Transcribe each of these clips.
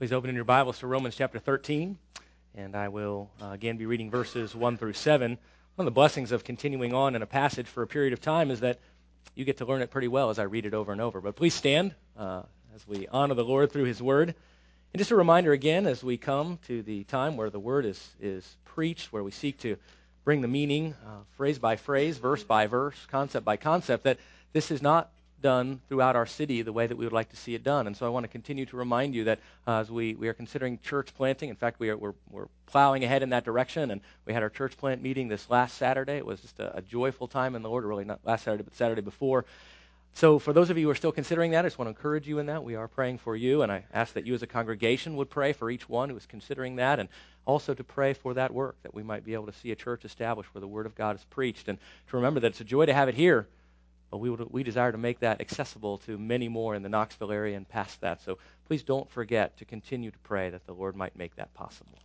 Please open in your Bibles to Romans chapter 13, and I will again be reading verses 1 through 7. One of the blessings of continuing on in a passage for a period of time is that you get to learn it pretty well as I read it over and over. But please stand as we honor the Lord through His Word. And just a reminder again, as we come to the time where the Word is preached, where we seek to bring the meaning phrase by phrase, verse by verse, concept by concept, that this is not done throughout our city the way that we would like to see it done. And so I want to continue to remind you that as we are considering church planting, in fact, we're plowing ahead in that direction, and we had our church plant meeting this last Saturday. It was just a joyful time in the Lord, really not last Saturday, but Saturday before. So for those of you who are still considering that, I just want to encourage you in that. We are praying for you, and I ask that you as a congregation would pray for each one who is considering that, and also to pray for that work, that we might be able to see a church established where the Word of God is preached, and to remember that it's a joy to have it here, but we desire to make that accessible to many more in the Knoxville area and past that. So please don't forget to continue to pray that the Lord might make that possible.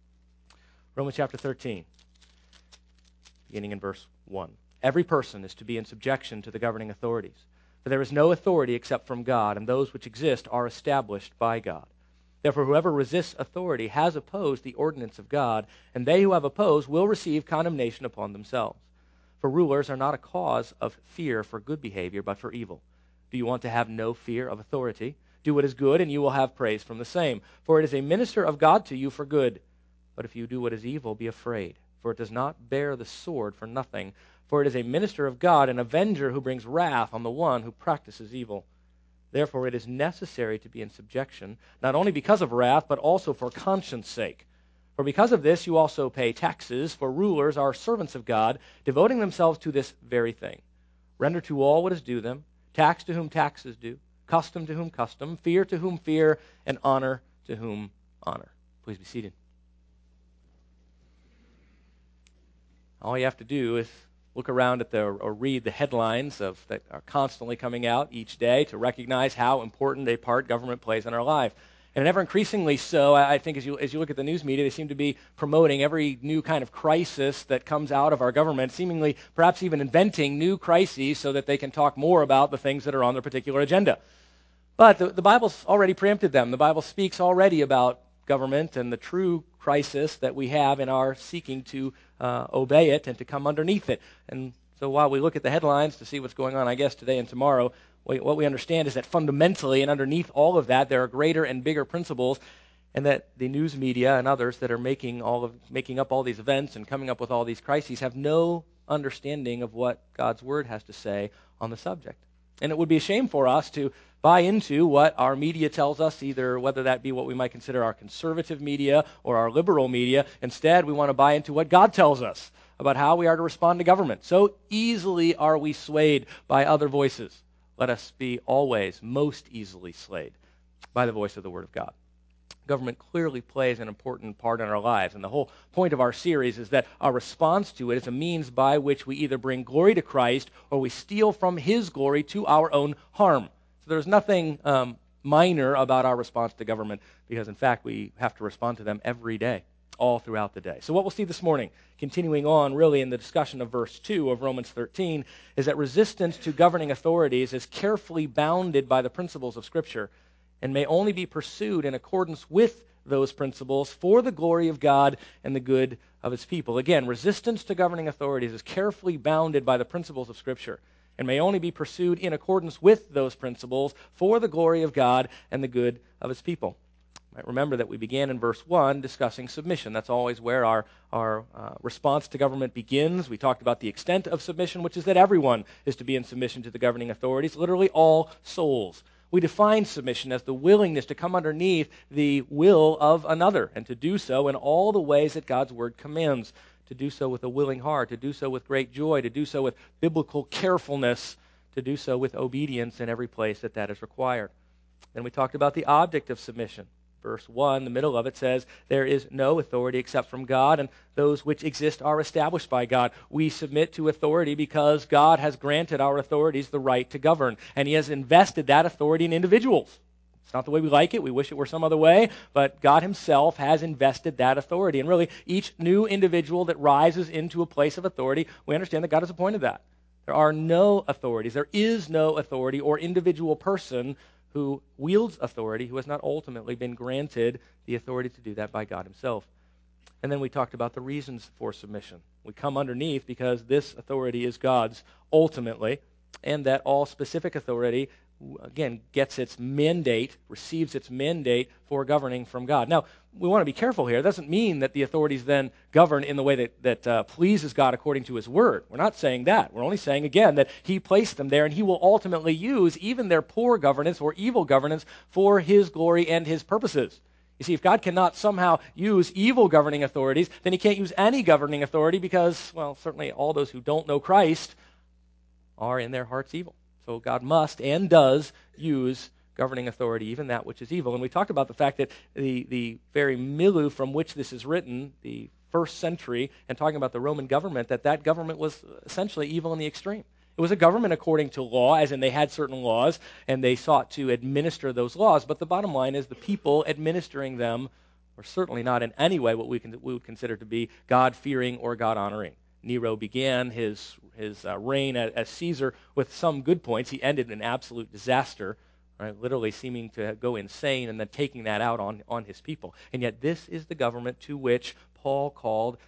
Romans chapter 13, beginning in verse 1. Every person is to be in subjection to the governing authorities. For there is no authority except from God, and those which exist are established by God. Therefore, whoever resists authority has opposed the ordinance of God, and they who have opposed will receive condemnation upon themselves. For rulers are not a cause of fear for good behavior, but for evil. Do you want to have no fear of authority? Do what is good, and you will have praise from the same. For it is a minister of God to you for good. But if you do what is evil, be afraid, for it does not bear the sword for nothing. For it is a minister of God, an avenger who brings wrath on the one who practices evil. Therefore it is necessary to be in subjection, not only because of wrath, but also for conscience sake. For because of this you also pay taxes, for rulers are servants of God, devoting themselves to this very thing. Render to all what is due them, tax to whom tax is due, custom to whom custom, fear to whom fear, and honor to whom honor. Please be seated. All you have to do is look around at or read the headlines that are constantly coming out each day to recognize how important a part government plays in our life. And ever increasingly so, I think as you look at the news media, they seem to be promoting every new kind of crisis that comes out of our government, seemingly perhaps even inventing new crises so that they can talk more about the things that are on their particular agenda. But the Bible's already preempted them. The Bible speaks already about government and the true crisis that we have in our seeking to obey it and to come underneath it. And so while we look at the headlines to see what's going on, I guess, today and tomorrow, what we understand is that fundamentally and underneath all of that, there are greater and bigger principles, and that the news media and others that are making up all these events and coming up with all these crises have no understanding of what God's Word has to say on the subject. And it would be a shame for us to buy into what our media tells us, either whether that be what we might consider our conservative media or our liberal media. Instead, we want to buy into what God tells us about how we are to respond to government. So easily are we swayed by other voices. Let us be always most easily swayed by the voice of the Word of God. Government clearly plays an important part in our lives, and the whole point of our series is that our response to it is a means by which we either bring glory to Christ or we steal from His glory to our own harm. So there's nothing minor about our response to government, because in fact we have to respond to them every day, all throughout the day. So what we'll see this morning, continuing on really in the discussion of verse 2 of Romans 13, is that resistance to governing authorities is carefully bounded by the principles of Scripture and may only be pursued in accordance with those principles for the glory of God and the good of His people. Again, resistance to governing authorities is carefully bounded by the principles of Scripture and may only be pursued in accordance with those principles for the glory of God and the good of His people. Remember that we began in verse 1 discussing submission. That's always where our response to government begins. We talked about the extent of submission, which is that everyone is to be in submission to the governing authorities, literally all souls. We define submission as the willingness to come underneath the will of another and to do so in all the ways that God's Word commands, to do so with a willing heart, to do so with great joy, to do so with biblical carefulness, to do so with obedience in every place that is required. Then we talked about the object of submission. Verse 1, the middle of it says, there is no authority except from God, and those which exist are established by God. We submit to authority because God has granted our authorities the right to govern, and He has invested that authority in individuals. It's not the way we like it. We wish it were some other way, but God Himself has invested that authority. And really, each new individual that rises into a place of authority, we understand that God has appointed that. There are no authorities. There is no authority or individual person who wields authority, who has not ultimately been granted the authority to do that by God himself. And then we talked about the reasons for submission. We come underneath because this authority is God's ultimately, and that all specific authority, again, gets its mandate, receives its mandate for governing from God. Now, we want to be careful here. It doesn't mean that the authorities then govern in the way that pleases God according to his word. We're not saying that. We're only saying, again, that he placed them there, and he will ultimately use even their poor governance or evil governance for his glory and his purposes. You see, if God cannot somehow use evil governing authorities, then he can't use any governing authority because, well, certainly all those who don't know Christ are in their hearts evil. So God must and does use governing authority, even that which is evil. And we talked about the fact that the very milieu from which this is written, the first century, and talking about the Roman government, that government was essentially evil in the extreme. It was a government according to law, as in they had certain laws, and they sought to administer those laws. But the bottom line is the people administering them were certainly not in any way what we would consider to be God-fearing or God-honoring. Nero began his reign as Caesar with some good points. He ended in absolute disaster, right? Literally seeming to go insane and then taking that out on his people. And yet this is the government to which Paul called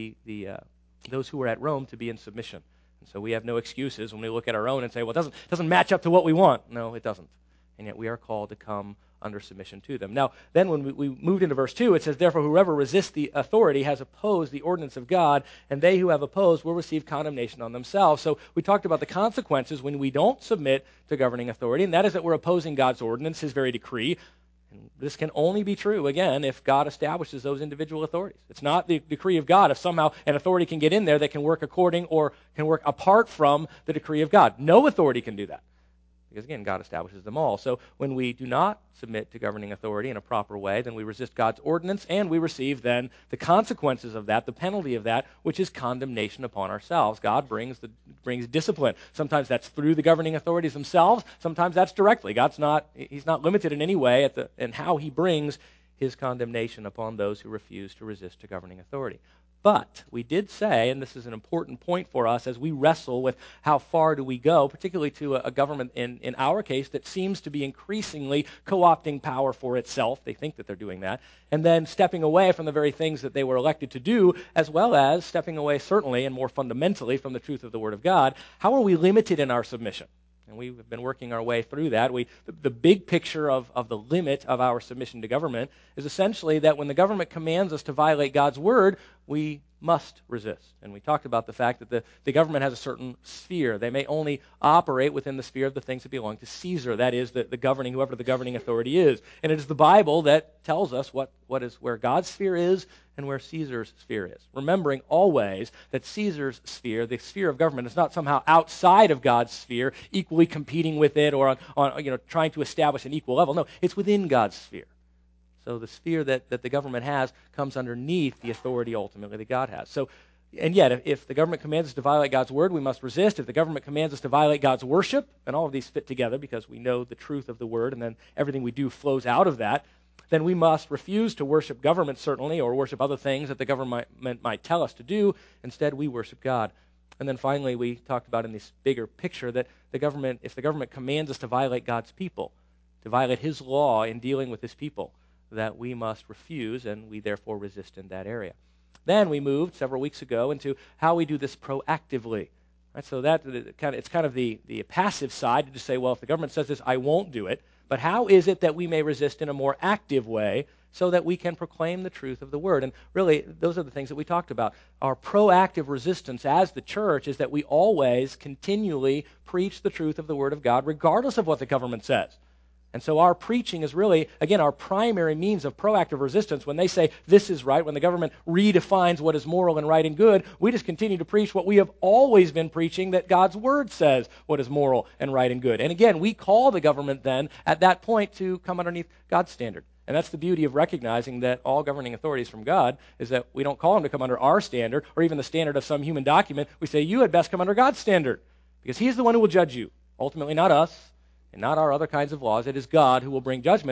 those who were at Rome to be in submission. So we have no excuses when we look at our own and say, well, it doesn't match up to what we want. No, it doesn't. And yet we are called to come under submission to them. Now, then when we moved into verse 2, it says, therefore, whoever resists the authority has opposed the ordinance of God, and they who have opposed will receive condemnation on themselves. So we talked about the consequences when we don't submit to governing authority, and that is that we're opposing God's ordinance, his very decree. And this can only be true, again, if God establishes those individual authorities. It's not the decree of God if somehow an authority can get in there that can work according or can work apart from the decree of God. No authority can do that. Because, again, God establishes them all. So when we do not submit to governing authority in a proper way, then we resist God's ordinance, and we receive then the consequences of that, the penalty of that, which is condemnation upon ourselves. God brings discipline. Sometimes that's through the governing authorities themselves. Sometimes that's directly. He's not limited in any way in how he brings his condemnation upon those who refuse to resist to governing authority. But we did say, and this is an important point for us as we wrestle with how far do we go, particularly to a government in our case that seems to be increasingly co-opting power for itself. They think that they're doing that. And then stepping away from the very things that they were elected to do, as well as stepping away certainly and more fundamentally from the truth of the Word of God. How are we limited in our submission? And we've been working our way through that. The big picture of the limit of our submission to government is essentially that when the government commands us to violate God's word, we must resist. And we talked about the fact that the government has a certain sphere. They may only operate within the sphere of the things that belong to Caesar. That is, whoever the governing authority is. And it is the Bible that tells us where God's sphere is and where Caesar's sphere is. Remembering always that Caesar's sphere, the sphere of government, is not somehow outside of God's sphere, equally competing with it or on trying to establish an equal level. No, it's within God's sphere. So the sphere that the government has comes underneath the authority ultimately that God has. So, and yet, if the government commands us to violate God's word, we must resist. If the government commands us to violate God's worship, and all of these fit together because we know the truth of the word, and then everything we do flows out of that, then we must refuse to worship government, certainly, or worship other things that the government might tell us to do. Instead, we worship God. And then finally, we talked about in this bigger picture that if the government commands us to violate God's people, to violate his law in dealing with his people, that we must refuse, and we therefore resist in that area. Then we moved several weeks ago into how we do this proactively. Right? So it's kind of the passive side to just say, well, if the government says this, I won't do it. But how is it that we may resist in a more active way so that we can proclaim the truth of the word? And really, those are the things that we talked about. Our proactive resistance as the church is that we always continually preach the truth of the word of God, regardless of what the government says. And so our preaching is really, again, our primary means of proactive resistance. When they say this is right, when the government redefines what is moral and right and good, we just continue to preach what we have always been preaching, that God's word says what is moral and right and good. And again, we call the government then at that point to come underneath God's standard. And that's the beauty of recognizing that all governing authorities from God is that we don't call them to come under our standard or even the standard of some human document. We say, you had best come under God's standard because he's the one who will judge you. Ultimately, not us. And not our other kinds of laws. It is God who will bring judgment. And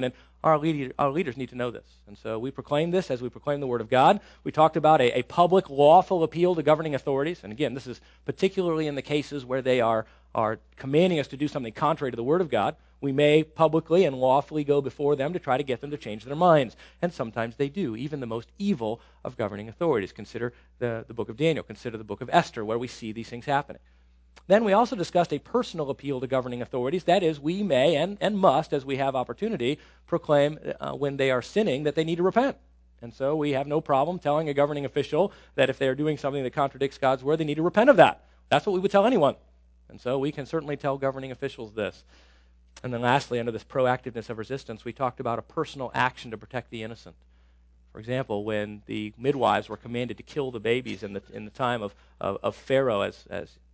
our leaders need to know this. And so we proclaim this as we proclaim the Word of God. We talked about a public lawful appeal to governing authorities. And again, this is particularly in the cases where they are commanding us to do something contrary to the Word of God. We may publicly and lawfully go before them to try to get them to change their minds. And sometimes they do, even the most evil of governing authorities. Consider the book of Daniel. Consider the book of Esther, where we see these things happening. Then we also discussed a personal appeal to governing authorities. That is, we may and must, as we have opportunity, proclaim when they are sinning that they need to repent. And so we have no problem telling a governing official that if they are doing something that contradicts God's word, they need to repent of that. That's what we would tell anyone. And so we can certainly tell governing officials this. And then lastly, under this proactiveness of resistance, we talked about a personal action to protect the innocent. For example, when the midwives were commanded to kill the babies in the time of Pharaoh as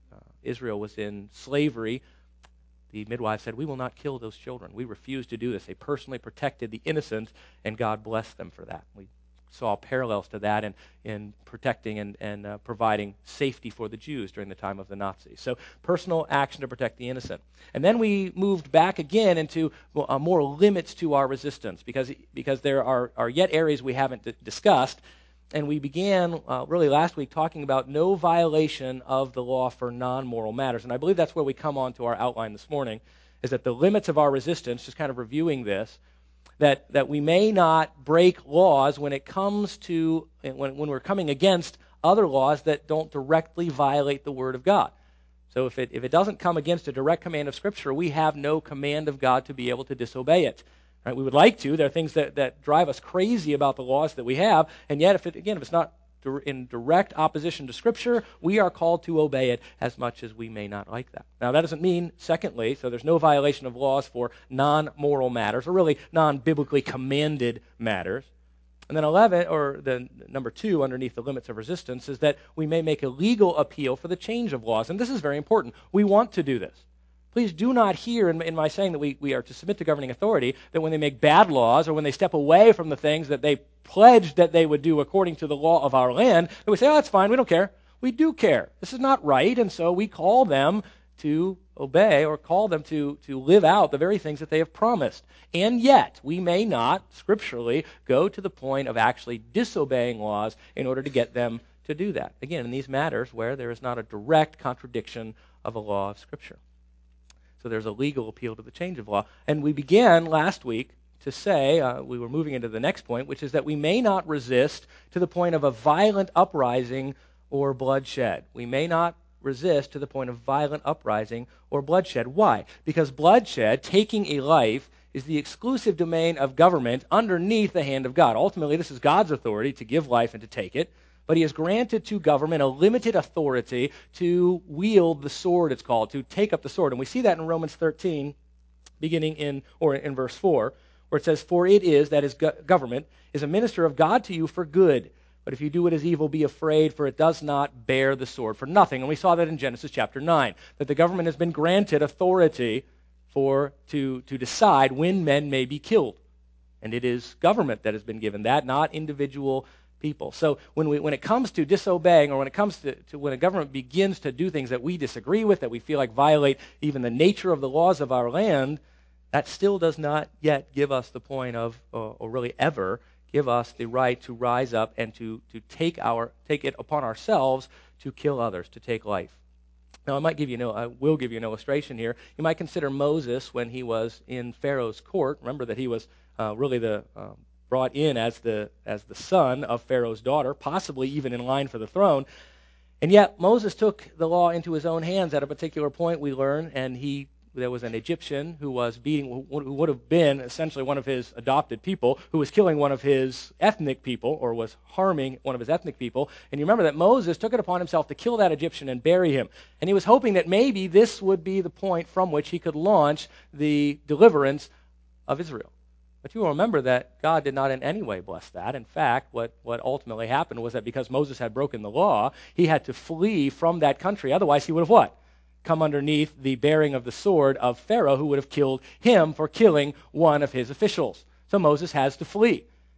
Israel was in slavery, the midwives said, "We will not kill those children. We refuse to do this." They personally protected the innocent, and God blessed them for that. We saw parallels to that in protecting and providing safety for the Jews during the time of the Nazis. So personal action to protect the innocent. And then we moved back again into more limits to our resistance because there are yet areas we haven't discussed. And we began really last week talking about no violation of the law for non-moral matters. And I believe that's where we come on to our outline this morning, is that the limits of our resistance, just kind of reviewing this, that we may not break laws when it comes to, when we're coming against other laws that don't directly violate the Word of God. So if it doesn't come against a direct command of Scripture, we have no command of God to be able to disobey it. Right? We would like to. There are things that drive us crazy about the laws that we have, and yet if it's not in direct opposition to Scripture, we are called to obey it as much as we may not like that. Now, that doesn't mean, secondly, so there's no violation of laws for non-moral matters, or really non-biblically commanded matters. And then 11, or the number 2 underneath the limits of resistance, is that we may make a legal appeal for the change of laws. And this is very important. We want to do this. Please do not hear in my saying that we are to submit to governing authority that when they make bad laws or when they step away from the things that they pledged that they would do according to the law of our land, that we say, "Oh, that's fine, we don't care." We do care. This is not right, and so we call them to obey or call them to live out the very things that they have promised. And yet, we may not, scripturally, go to the point of actually disobeying laws in order to get them to do that. Again, in these matters where there is not a direct contradiction of a law of Scripture. So there's a legal appeal to the change of law. And we began last week to say, we were moving into the next point, which is that we may not resist to the point of a violent uprising or bloodshed. We may not resist to the point of violent uprising or bloodshed. Why? Because bloodshed, taking a life, is the exclusive domain of government underneath the hand of God. Ultimately, this is God's authority to give life and to take it. But he has granted to government a limited authority to wield the sword, it's called, to take up the sword. And we see that in Romans 13, beginning in verse 4, where it says, "For it is," that is government, "is a minister of God to you for good. But if you do what is evil, be afraid, for it does not bear the sword for nothing." And we saw that in Genesis chapter 9, that the government has been granted authority to decide when men may be killed. And it is government that has been given that, not individual people. So when it comes to disobeying, or when it comes to when a government begins to do things that we disagree with, that we feel like violate even the nature of the laws of our land, that still does not yet give us the point of, or really ever give us the right to rise up and to take it upon ourselves to kill others, to take life. Now, I will give you an illustration here. You might consider Moses when he was in Pharaoh's court. Remember that he was really brought in as the son of Pharaoh's daughter, possibly even in line for the throne. And yet Moses took the law into his own hands at a particular point, we learn, and there was an Egyptian who would have been essentially one of his adopted people, who was killing one of his ethnic people, or was harming one of his ethnic people. And you remember that Moses took it upon himself to kill that Egyptian and bury him. And he was hoping that maybe this would be the point from which he could launch the deliverance of Israel. But you will remember that God did not in any way bless that. In fact, what ultimately happened was that because Moses had broken the law, he had to flee from that country. Otherwise, he would have what? Come underneath the bearing of the sword of Pharaoh, who would have killed him for killing one of his officials. So Moses has to flee.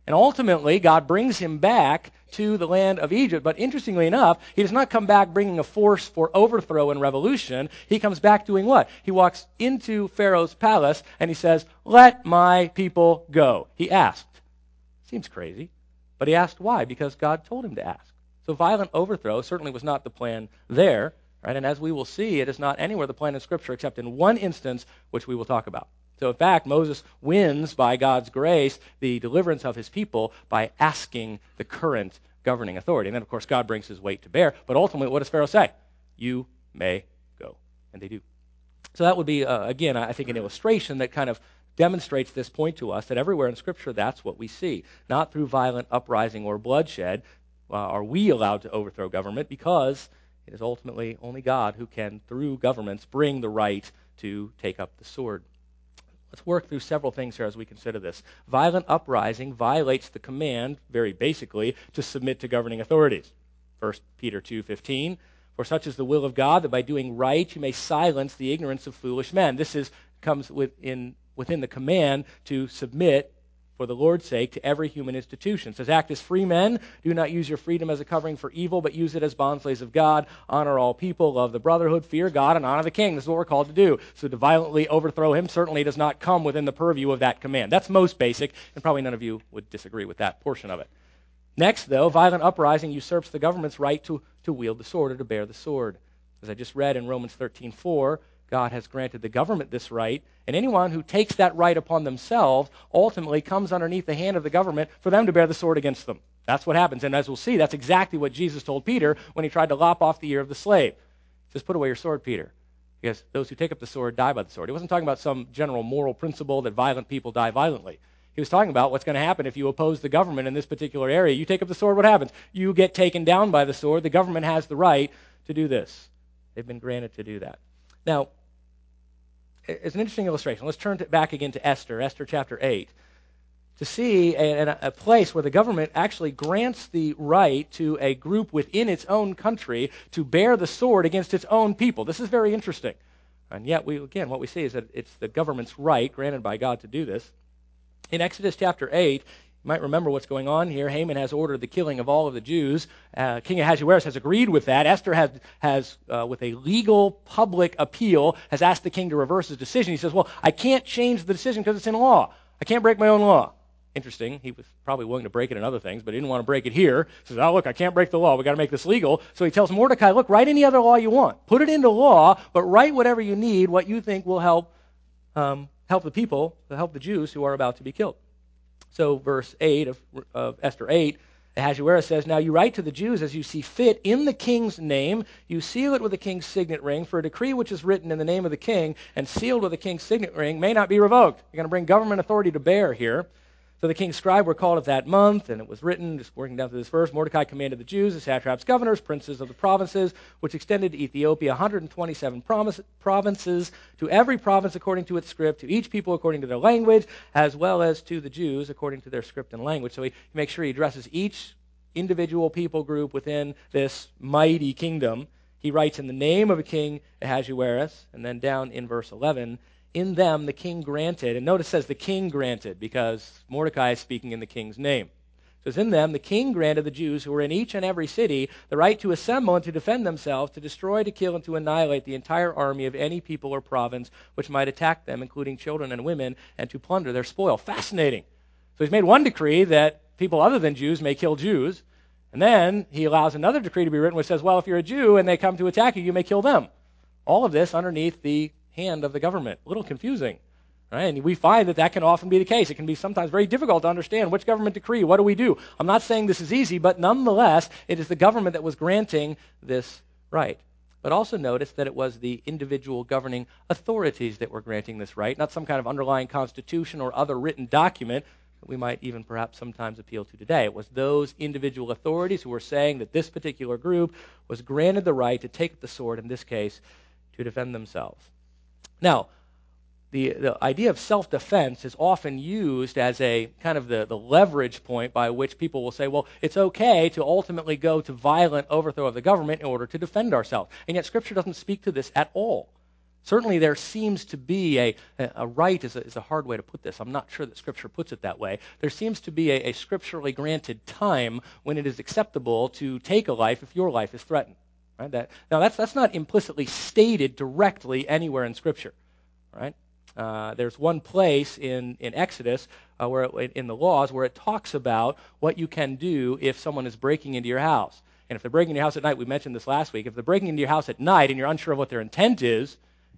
And ultimately, God brings him back to the land of Egypt. But interestingly enough, he does not come back bringing a force for overthrow and revolution. He comes back doing what? He walks into Pharaoh's palace and he says, "Let my people go." He asked. Seems crazy. But he asked why? Because God told him to ask. So violent overthrow certainly was not the plan there. Right? And as we will see, it is not anywhere the plan in Scripture except in one instance, which we will talk about. So in fact, Moses wins, by God's grace, the deliverance of his people by asking the current governing authority. And then, of course, God brings his weight to bear. But ultimately, what does Pharaoh say? "You may go." And they do. So that would be, again, I think an illustration that kind of demonstrates this point to us, that everywhere in Scripture, that's what we see. Not through violent uprising or bloodshed are we allowed to overthrow government, because it is ultimately only God who can, through governments, bring the right to take up the sword. Let's work through several things here as we consider this. Violent uprising violates the command, very basically, to submit to governing authorities. 1 Peter 2:15, "For such is the will of God, that by doing right you may silence the ignorance of foolish men." This comes within the command to submit, for the Lord's sake, to every human institution. It says, "Act as free men. Do not use your freedom as a covering for evil, but use it as bondslaves of God. Honor all people. Love the brotherhood. Fear God, and honor the king." This is what we're called to do. So to violently overthrow him certainly does not come within the purview of that command. That's most basic, and probably none of you would disagree with that portion of it. Next, though, violent uprising usurps the government's right to wield the sword or to bear the sword. As I just read in Romans 13:4, God has granted the government this right, and anyone who takes that right upon themselves ultimately comes underneath the hand of the government for them to bear the sword against them. That's what happens. And as we'll see, that's exactly what Jesus told Peter when he tried to lop off the ear of the slave. He says, "Put away your sword, Peter, because those who take up the sword die by the sword." He wasn't talking about some general moral principle that violent people die violently. He was talking about what's going to happen if you oppose the government in this particular area. You take up the sword, what happens? You get taken down by the sword. The government has the right to do this. They've been granted to do that. Now, it's an interesting illustration. Let's turn back again to Esther chapter 8, to see a place where the government actually grants the right to a group within its own country to bear the sword against its own people. This is very interesting. And yet, what we see is that it's the government's right, granted by God, to do this. In Exodus chapter 8, you might remember what's going on here. Haman has ordered the killing of all of the Jews. King Ahasuerus has agreed with that. Esther has with a legal public appeal, has asked the king to reverse his decision. He says, "Well, I can't change the decision because it's in law. I can't break my own law." Interesting. He was probably willing to break it in other things, but he didn't want to break it here. He says, "Oh, look, I can't break the law. We've got to make this legal." So he tells Mordecai, "Look, write any other law you want. Put it into law, but write whatever you need, what you think will help the people, help the Jews who are about to be killed." So verse 8 of Esther 8, Ahasuerus says, "Now you write to the Jews as you see fit in the king's name. You seal it with the king's signet ring, for a decree which is written in the name of the king and sealed with the king's signet ring may not be revoked." You're going to bring government authority to bear here. So the king's scribe were called of that month, and it was written, just working down through this verse, Mordecai commanded the Jews, the satraps, governors, princes of the provinces, which extended to Ethiopia, 127 provinces, to every province according to its script, to each people according to their language, as well as to the Jews according to their script and language. So he makes sure he addresses each individual people group within this mighty kingdom. He writes in the name of a king Ahasuerus, and then down in verse 11, "In them the king granted," and notice it says the king granted because Mordecai is speaking in the king's name. It says, "In them the king granted the Jews who were in each and every city the right to assemble and to defend themselves, to destroy, to kill, and to annihilate the entire army of any people or province which might attack them, including children and women, and to plunder their spoil." Fascinating. So he's made one decree that people other than Jews may kill Jews, and then he allows another decree to be written which says, well, if you're a Jew and they come to attack you, you may kill them. All of this underneath the hand of the government. A little confusing, right? And we find that can often be the case. It can be sometimes very difficult to understand which government decree, what do we do? I'm not saying this is easy, but nonetheless, it is the government that was granting this right. But also notice that it was the individual governing authorities that were granting this right, not some kind of underlying constitution or other written document that we might even perhaps sometimes appeal to today. It was those individual authorities who were saying that this particular group was granted the right to take up the sword, in this case, to defend themselves. Now, the idea of self-defense is often used as a kind of the leverage point by which people will say, well, it's okay to ultimately go to violent overthrow of the government in order to defend ourselves. And yet Scripture doesn't speak to this at all. Certainly there seems to be a right is a hard way to put this. I'm not sure that Scripture puts it that way. There seems to be a scripturally granted time when it is acceptable to take a life if your life is threatened. Right? Now that's not implicitly stated directly anywhere in Scripture. Right? There's one place in Exodus in the laws where it talks about what you can do if someone is breaking into your house. And if they're breaking into your house at night, we mentioned this last week, if they're breaking into your house at night and you're unsure of what their intent is,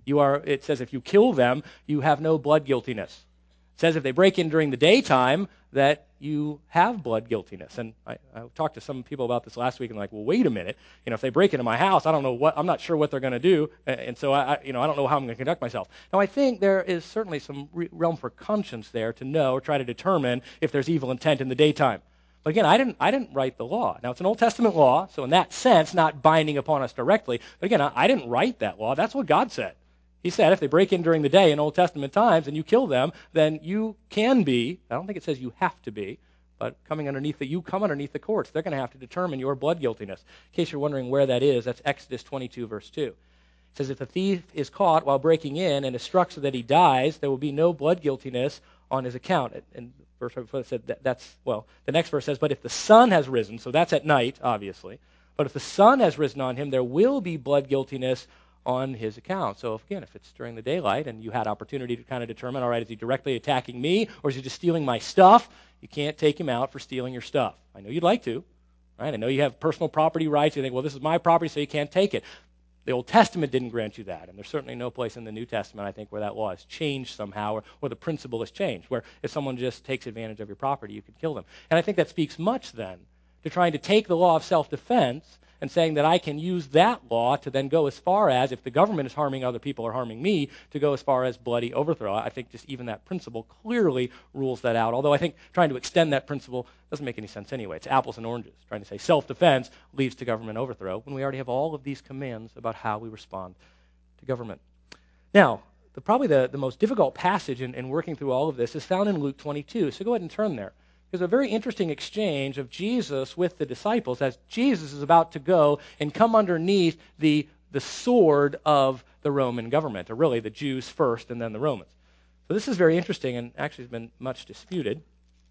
it says if you kill them, you have no blood guiltiness. It says if they break in during the daytime, that you have blood guiltiness. And I talked to some people about this last week, and like, well, wait a minute. If they break into my house, I'm not sure what they're going to do, and so I don't know how I'm going to conduct myself. Now, I think there is certainly some realm for conscience there to know, or try to determine if there's evil intent in the daytime. But again, I didn't write the law. Now, it's an Old Testament law, so in that sense, not binding upon us directly. But again, I didn't write that law. That's what God said. He said if they break in during the day in Old Testament times and you kill them, then you can be, I don't think it says you have to be, but you come underneath the courts. They're going to have to determine your blood guiltiness. In case you're wondering where that is, that's Exodus 22, verse 2. It says if the thief is caught while breaking in and is struck so that he dies, there will be no blood guiltiness on his account. And verse before said the next verse says, but if the sun has risen, so that's at night, obviously, but if the sun has risen on him, there will be blood guiltiness on his account. So if it's during the daylight and you had opportunity to kind of determine, all right, is he directly attacking me or is he just stealing my stuff? You can't take him out for stealing your stuff. I know you'd like to, right? I know you have personal property rights. You think, well, this is my property, so you can't take it. The Old Testament didn't grant you that, and there's certainly no place in the New Testament, I think, where that law has changed somehow, or the principle has changed, where if someone just takes advantage of your property, you can kill them. And I think that speaks much, then, to trying to take the law of self-defense and saying that I can use that law to then go as far as, if the government is harming other people or harming me, to go as far as bloody overthrow. I think just even that principle clearly rules that out, although I think trying to extend that principle doesn't make any sense anyway. It's apples and oranges. Trying to say self-defense leads to government overthrow when we already have all of these commands about how we respond to government. Now, probably the most difficult passage in working through all of this is found in Luke 22, so go ahead and turn there. There's a very interesting exchange of Jesus with the disciples as Jesus is about to go and come underneath the sword of the Roman government, or really the Jews first and then the Romans. So this is very interesting and actually has been much disputed.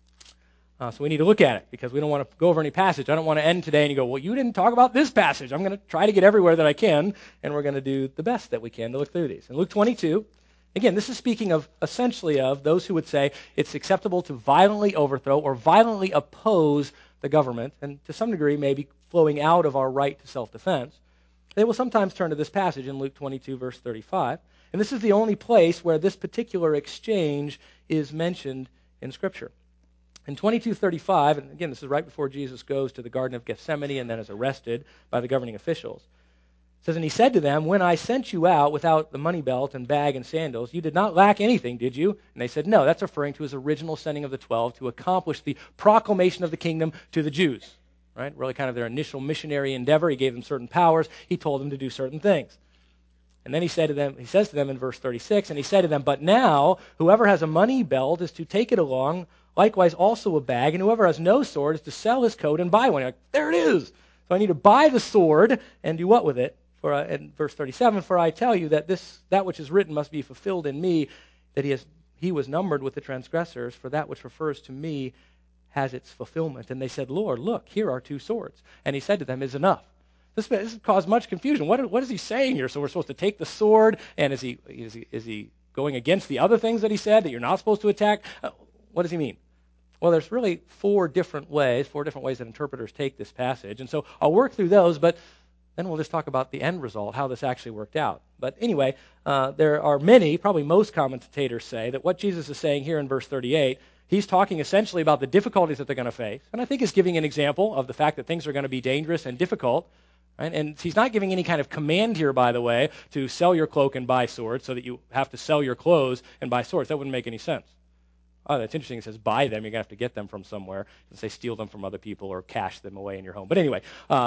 So we need to look at it because we don't want to go over any passage. I don't want to end today and you go, well, you didn't talk about this passage. I'm going to try to get everywhere that I can, and we're going to do the best that we can to look through these. In Luke 22, again, this is speaking of essentially of those who would say it's acceptable to violently overthrow or violently oppose the government, and to some degree maybe flowing out of our right to self-defense. They will sometimes turn to this passage in Luke 22, verse 35, and this is the only place where this particular exchange is mentioned in Scripture. In 22:35, and again, this is right before Jesus goes to the Garden of Gethsemane and then is arrested by the governing officials. It says, and he said to them, when I sent you out without the money belt and bag and sandals, you did not lack anything, did you? And they said, no. That's referring to his original sending of the 12 to accomplish the proclamation of the kingdom to the Jews, right? Really kind of their initial missionary endeavor. He gave them certain powers. He told them to do certain things. And then he says to them in verse 36, and he said to them, but now whoever has a money belt is to take it along, likewise also a bag, and whoever has no sword is to sell his coat and buy one. You're like, there it is. So I need to buy the sword and do what with it? In verse 37, for I tell you that which is written must be fulfilled in me, that he was numbered with the transgressors, for that which refers to me has its fulfillment. And they said, Lord, look, here are 2 swords. And he said to them, is enough. This has caused much confusion. What is he saying here? So we're supposed to take the sword, and is he going against the other things that he said, that you're not supposed to attack? What does he mean? Well, there's really 4 different ways that interpreters take this passage. And so I'll work through those, but then we'll just talk about the end result, how this actually worked out. But anyway, there are many, probably most commentators say, that what Jesus is saying here in verse 38, he's talking essentially about the difficulties that they're going to face. And I think he's giving an example of the fact that things are going to be dangerous and difficult. Right? And he's not giving any kind of command here, by the way, to sell your cloak and buy swords so that you have to sell your clothes and buy swords. That wouldn't make any sense. Oh, that's interesting. It says buy them. You're going to have to get them from somewhere. It doesn't say steal them from other people or cash them away in your home. But anyway,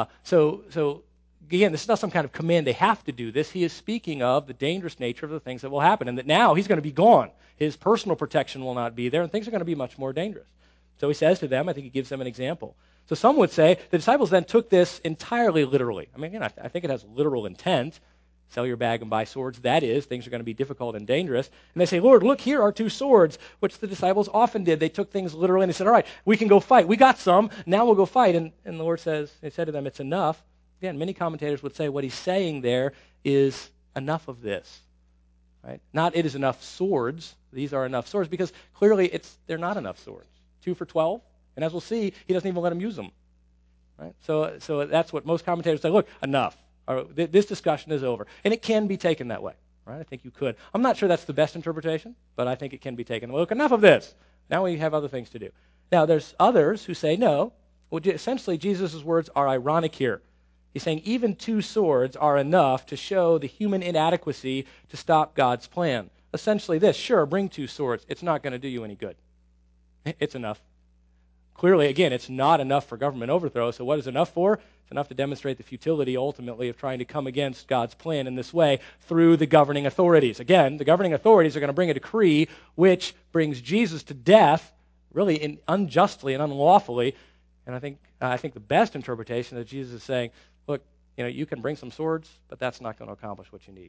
so again, this is not some kind of command. They have to do this. He is speaking of the dangerous nature of the things that will happen, and that now he's going to be gone. His personal protection will not be there, and things are going to be much more dangerous. So he says to them, I think he gives them an example. So some would say the disciples then took this entirely literally. I mean, again, I think it has literal intent. sell your bag and buy swords. That is, things are going to be difficult and dangerous. And they say, Lord, look, here are 2 swords, which the disciples often did. They took things literally and they said, all right, we can go fight. We got some. Now we'll go fight. And the Lord said to them, it's enough. Again, many commentators would say what he's saying there is enough of this. Right? Not it is enough swords. These are enough swords, because clearly they're not enough swords. 2 for 12. And as we'll see, he doesn't even let them use them. Right? So that's what most commentators say. Look, enough. This discussion is over. And it can be taken that way. Right? I think you could. I'm not sure that's the best interpretation, but I think it can be taken. Look, enough of this. Now we have other things to do. Now, there's others who say, no. Well, essentially, Jesus' words are ironic here. He's saying even 2 swords are enough to show the human inadequacy to stop God's plan. Essentially this, sure, bring 2 swords. It's not going to do you any good. It's enough. Clearly, again, it's not enough for government overthrow. So what is enough for? It's enough to demonstrate the futility, ultimately, of trying to come against God's plan in this way through the governing authorities. Again, the governing authorities are going to bring a decree which brings Jesus to death, really unjustly and unlawfully. And I think the best interpretation is Jesus is saying, look, you can bring some swords, but that's not going to accomplish what you need.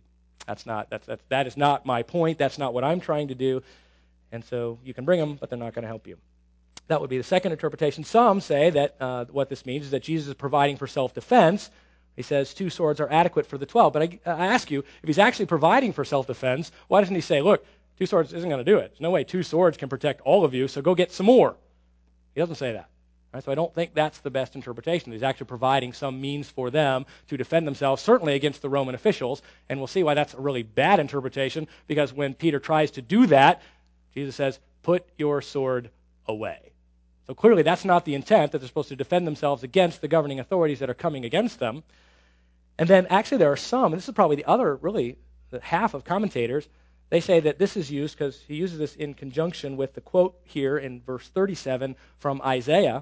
That is not my point. That's not what I'm trying to do. And so you can bring them, but they're not going to help you. That would be the second interpretation. Some say that what this means is that Jesus is providing for self-defense. He says 2 swords are adequate for the 12. But I ask you, if he's actually providing for self-defense, why doesn't he say, look, 2 swords isn't going to do it. There's no way 2 swords can protect all of you, so go get some more. He doesn't say that. Right? So I don't think that's the best interpretation. He's actually providing some means for them to defend themselves, certainly against the Roman officials. And we'll see why that's a really bad interpretation, because when Peter tries to do that, Jesus says, put your sword away. So clearly that's not the intent, that they're supposed to defend themselves against the governing authorities that are coming against them. And then actually there are some, and this is probably the other, really, the half of commentators, they say that this is used, because he uses this in conjunction with the quote here in verse 37 from Isaiah.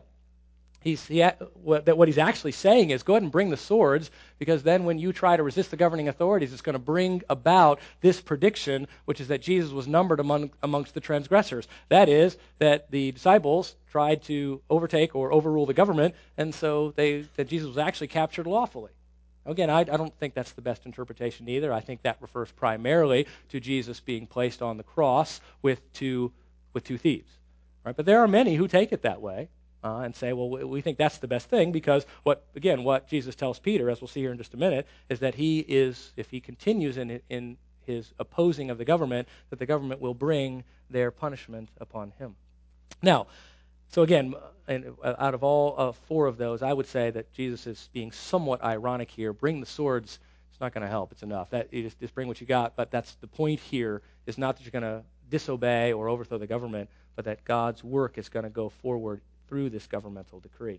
What he's actually saying is, go ahead and bring the swords, because then when you try to resist the governing authorities, it's going to bring about this prediction, which is that Jesus was numbered amongst the transgressors. That is, that the disciples tried to overtake or overrule the government, and so that Jesus was actually captured lawfully. Again, I don't think that's the best interpretation either. I think that refers primarily to Jesus being placed on the cross with two thieves. Right? But there are many who take it that way. And say, well, we think that's the best thing, because what Jesus tells Peter, as we'll see here in just a minute, is that if he continues in his opposing of the government, that the government will bring their punishment upon him. Now, so again, out of all 4 of those, I would say that Jesus is being somewhat ironic here. Bring the swords. It's not going to help. It's enough. That you just bring what you got. But that's the point here, is not that you're going to disobey or overthrow the government, but that God's work is going to go forward through this governmental decree.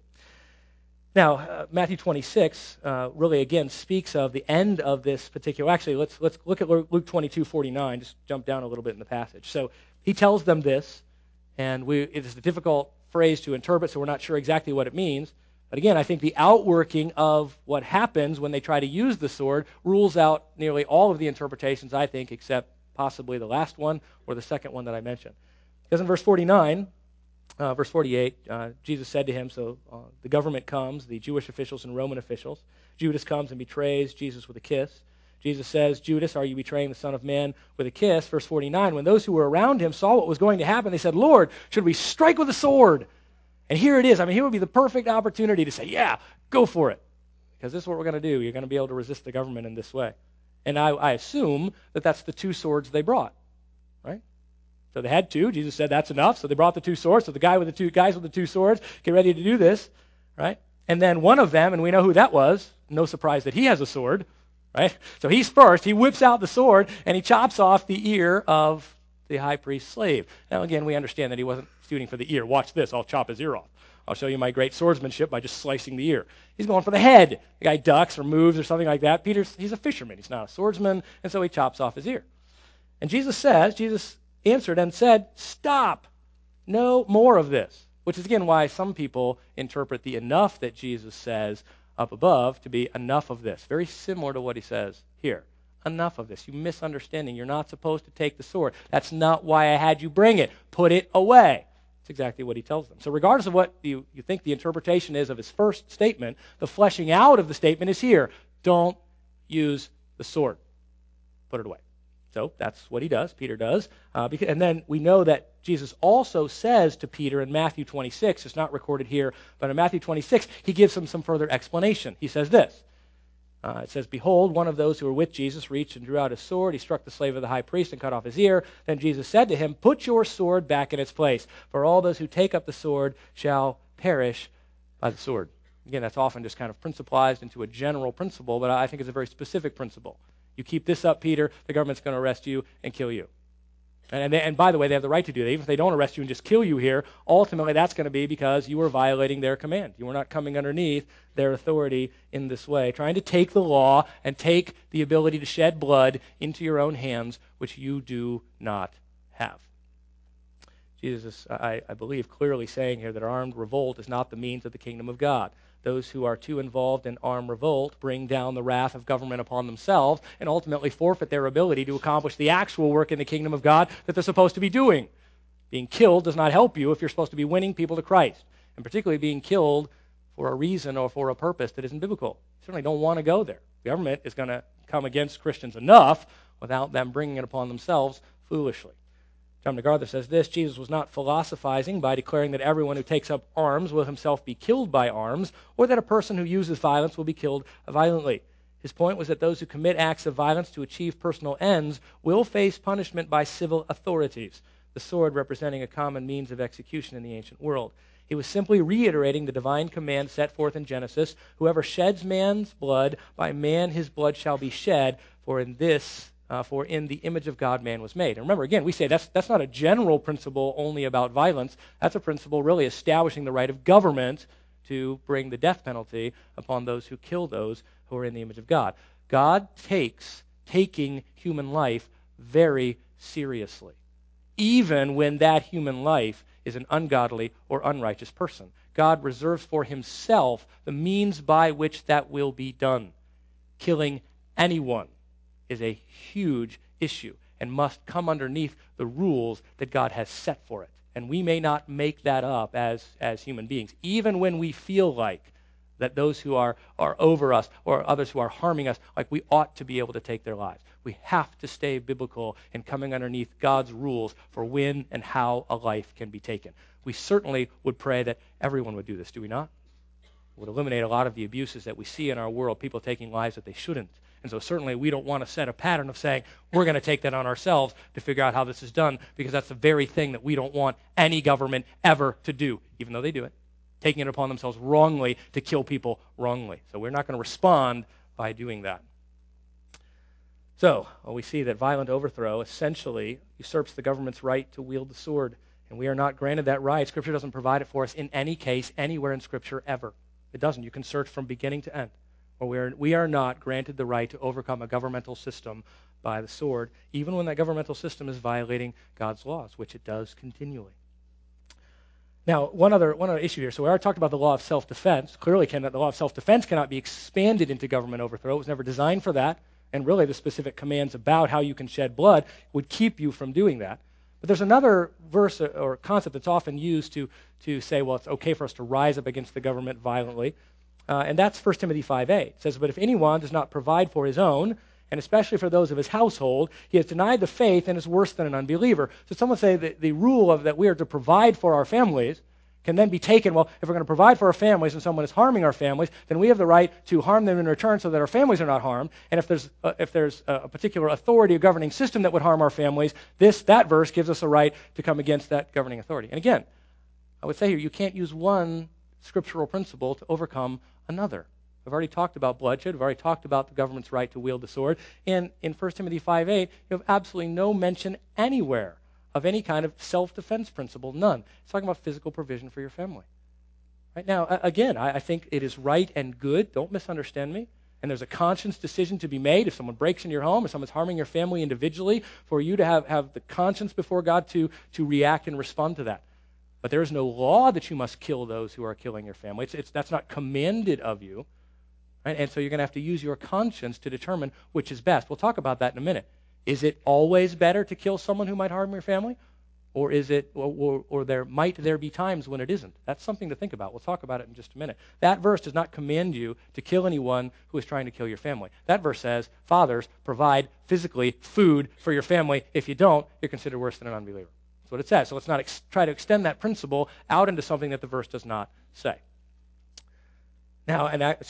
Now, Matthew 26 really, again, speaks of the end of this particular... Actually, let's look at Luke 22:49. Just jump down a little bit in the passage. So he tells them this, and it is a difficult phrase to interpret, so we're not sure exactly what it means. But again, I think the outworking of what happens when they try to use the sword rules out nearly all of the interpretations, I think, except possibly the last one or the second one that I mentioned. Because in verse 49... verse 48, Jesus said to him, so the government comes, the Jewish officials and Roman officials. Judas comes and betrays Jesus with a kiss. Jesus says, Judas, are you betraying the Son of Man with a kiss? Verse 49, when those who were around him saw what was going to happen, they said, Lord, should we strike with a sword? And here it is. Here would be the perfect opportunity to say, yeah, go for it. Because this is what we're going to do. You're going to be able to resist the government in this way. And I assume that that's the 2 swords they brought, right? So they had 2. Jesus said that's enough. So they brought the 2 swords. So the guys with the 2 swords get ready to do this, right? And then one of them, and we know who that was. No surprise that he has a sword, right? So he's first. He whips out the sword and he chops off the ear of the high priest's slave. Now again, we understand that he wasn't shooting for the ear. Watch this. I'll chop his ear off. I'll show you my great swordsmanship by just slicing the ear. He's going for the head. The guy ducks or moves or something like that. He's a fisherman. He's not a swordsman, and so he chops off his ear. And Jesus answered and said, stop, no more of this. Which is, again, why some people interpret the enough that Jesus says up above to be enough of this. Very similar to what he says here. Enough of this. You misunderstanding. You're not supposed to take the sword. That's not why I had you bring it. Put it away. That's exactly what he tells them. So regardless of what you think the interpretation is of his first statement, the fleshing out of the statement is here. Don't use the sword. put it away. So that's what he does, Peter does. And then we know that Jesus also says to Peter in Matthew 26, it's not recorded here, but in Matthew 26, he gives him some further explanation. He says this. It says, "Behold, one of those who were with Jesus reached and drew out his sword. He struck the slave of the high priest and cut off his ear. Then Jesus said to him, 'Put your sword back in its place, for all those who take up the sword shall perish by the sword.'" Again, that's often just kind of principalized into a general principle, but I think it's a very specific principle. You keep this up, Peter, the government's going to arrest you and kill you. And by the way, they have the right to do that. Even if they don't arrest you and just kill you here, ultimately that's going to be because you were violating their command. You were not coming underneath their authority in this way, trying to take the law and take the ability to shed blood into your own hands, which you do not have. Jesus is, I believe, clearly saying here that armed revolt is not the means of the kingdom of God. Those who are too involved in armed revolt bring down the wrath of government upon themselves and ultimately forfeit their ability to accomplish the actual work in the kingdom of God that they're supposed to be doing. Being killed does not help you if you're supposed to be winning people to Christ, and particularly being killed for a reason or for a purpose that isn't biblical. You certainly don't want to go there. The government is going to come against Christians enough without them bringing it upon themselves foolishly. John MacArthur says this: Jesus was not philosophizing by declaring that everyone who takes up arms will himself be killed by arms, or that a person who uses violence will be killed violently. His point was that those who commit acts of violence to achieve personal ends will face punishment by civil authorities, the sword representing a common means of execution in the ancient world. He was simply reiterating the divine command set forth in Genesis: "Whoever sheds man's blood, by man his blood shall be shed, for in the image of God man was made." And remember, again, we say that's not a general principle only about violence. That's a principle really establishing the right of government to bring the death penalty upon those who kill those who are in the image of God. God takes taking human life very seriously, even when that human life is an ungodly or unrighteous person. God reserves for himself the means by which that will be done. Killing anyone is a huge issue and must come underneath the rules that God has set for it. And we may not make that up as human beings, even when we feel like that those who are over us or others who are harming us, like we ought to be able to take their lives. We have to stay biblical in coming underneath God's rules for when and how a life can be taken. We certainly would pray that everyone would do this, do we not? It would eliminate a lot of the abuses that we see in our world, people taking lives that they shouldn't. And so certainly we don't want to set a pattern of saying we're going to take that on ourselves to figure out how this is done, because that's the very thing that we don't want any government ever to do, even though they do it, taking it upon themselves wrongly to kill people wrongly. So we're not going to respond by doing that. So we see that violent overthrow essentially usurps the government's right to wield the sword, and we are not granted that right. Scripture doesn't provide it for us in any case, anywhere in Scripture ever. It doesn't. You can search from beginning to end. We are not granted the right to overcome a governmental system by the sword, even when that governmental system is violating God's laws, which it does continually. Now, one other issue here. So we already talked about the law of self-defense. Clearly, the law of self-defense cannot be expanded into government overthrow. It was never designed for that, and really the specific commands about how you can shed blood would keep you from doing that. But there's another verse or concept that's often used to say, well, it's okay for us to rise up against the government violently. And that's 1 Timothy 5:8. It says, "But if anyone does not provide for his own, and especially for those of his household, he has denied the faith and is worse than an unbeliever." So someone say that the rule of that we are to provide for our families can then be taken, well, if we're going to provide for our families and someone is harming our families, then we have the right to harm them in return so that our families are not harmed. And if there's a particular authority, a governing system that would harm our families, that verse gives us a right to come against that governing authority. And again, I would say here, you can't use one scriptural principle to overcome another. We've already talked about bloodshed. We've already talked about the government's right to wield the sword. And in 1 Timothy 5:8, you have absolutely no mention anywhere of any kind of self-defense principle, none. It's talking about physical provision for your family. Right now, again, I think it is right and good. Don't misunderstand me. And there's a conscience decision to be made if someone breaks in your home or someone's harming your family individually, for you to have the conscience before God to react and respond to that. But there is no law that you must kill those who are killing your family. That's not commanded of you. Right? And so you're going to have to use your conscience to determine which is best. We'll talk about that in a minute. Is it always better to kill someone who might harm your family? Or is it, or there be times when it isn't? That's something to think about. We'll talk about it in just a minute. That verse does not command you to kill anyone who is trying to kill your family. That verse says, fathers, provide physically food for your family. If you don't, you're considered worse than an unbeliever. That's what it says. So let's not try to extend that principle out into something that the verse does not say. Now,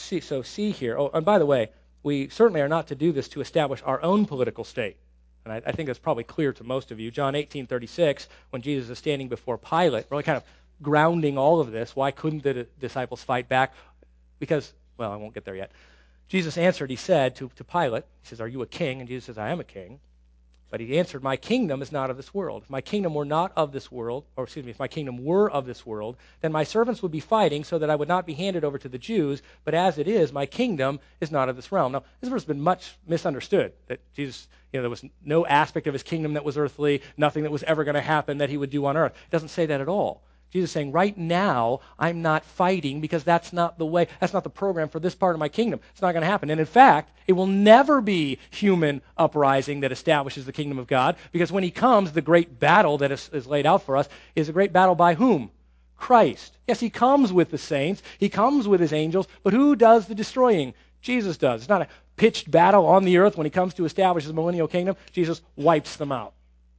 see here. Oh, and by the way, we certainly are not to do this to establish our own political state. And I think that's probably clear to most of you. John 18:36, when Jesus is standing before Pilate, really kind of grounding all of this. Why couldn't the disciples fight back? Because, well, I won't get there yet. Jesus answered, he said to Pilate, he says, are you a king? And Jesus says, I am a king. But he answered, my kingdom is not of this world. If my kingdom were not of this world, or excuse me, if my kingdom were of this world, then my servants would be fighting so that I would not be handed over to the Jews. But as it is, my kingdom is not of this realm. Now, this verse has been much misunderstood, that Jesus, there was no aspect of his kingdom that was earthly, nothing that was ever going to happen that he would do on earth. It doesn't say that at all. Jesus is saying, right now, I'm not fighting because that's not the way, that's not the program for this part of my kingdom. It's not going to happen. And in fact, it will never be human uprising that establishes the kingdom of God, because when he comes, the great battle that is laid out for us is a great battle by whom? Christ. Yes, he comes with the saints, he comes with his angels, but who does the destroying? Jesus does. It's not a pitched battle on the earth when he comes to establish his millennial kingdom. Jesus wipes them out.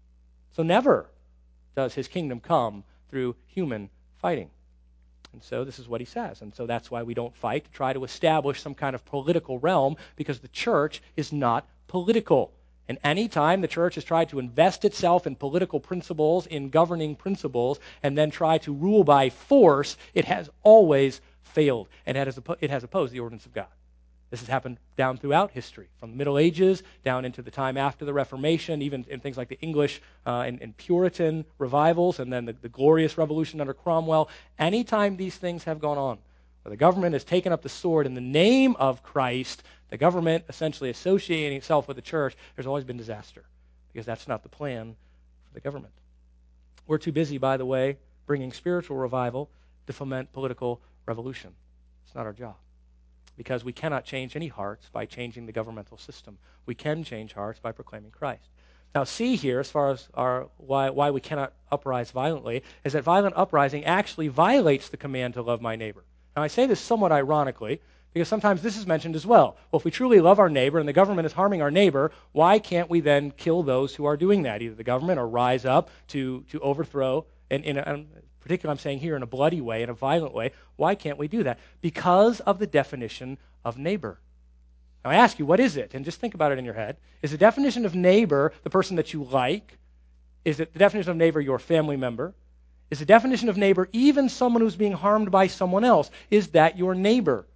So never does his kingdom come through human fighting. And so this is what he says. And so that's why we don't fight to try to establish some kind of political realm, because the church is not political. And any time the church has tried to invest itself in political principles, in governing principles, and then try to rule by force, it has always failed. And it has opposed the ordinance of God. This has happened down throughout history, from the Middle Ages down into the time after the Reformation, even in things like the English and Puritan revivals, and then the glorious revolution under Cromwell. Anytime these things have gone on, where the government has taken up the sword in the name of Christ, the government essentially associating itself with the church, there's always been disaster, because that's not the plan for the government. We're too busy, by the way, bringing spiritual revival to foment political revolution. It's not our job. Because we cannot change any hearts by changing the governmental system. We can change hearts by proclaiming Christ. Now, see here, as far as why we cannot uprise violently, is that violent uprising actually violates the command to love my neighbor. Now, I say this somewhat ironically, because sometimes this is mentioned as well. Well, if we truly love our neighbor and the government is harming our neighbor, why can't we then kill those who are doing that, either the government or rise up to overthrow, and particularly I'm saying here in a bloody way, in a violent way? Why can't we do that? Because of the definition of neighbor. Now I ask you, what is it? And just think about it in your head. Is the definition of neighbor the person that you like? Is it the definition of neighbor your family member? Is the definition of neighbor even someone who's being harmed by someone else? Is that your neighbor?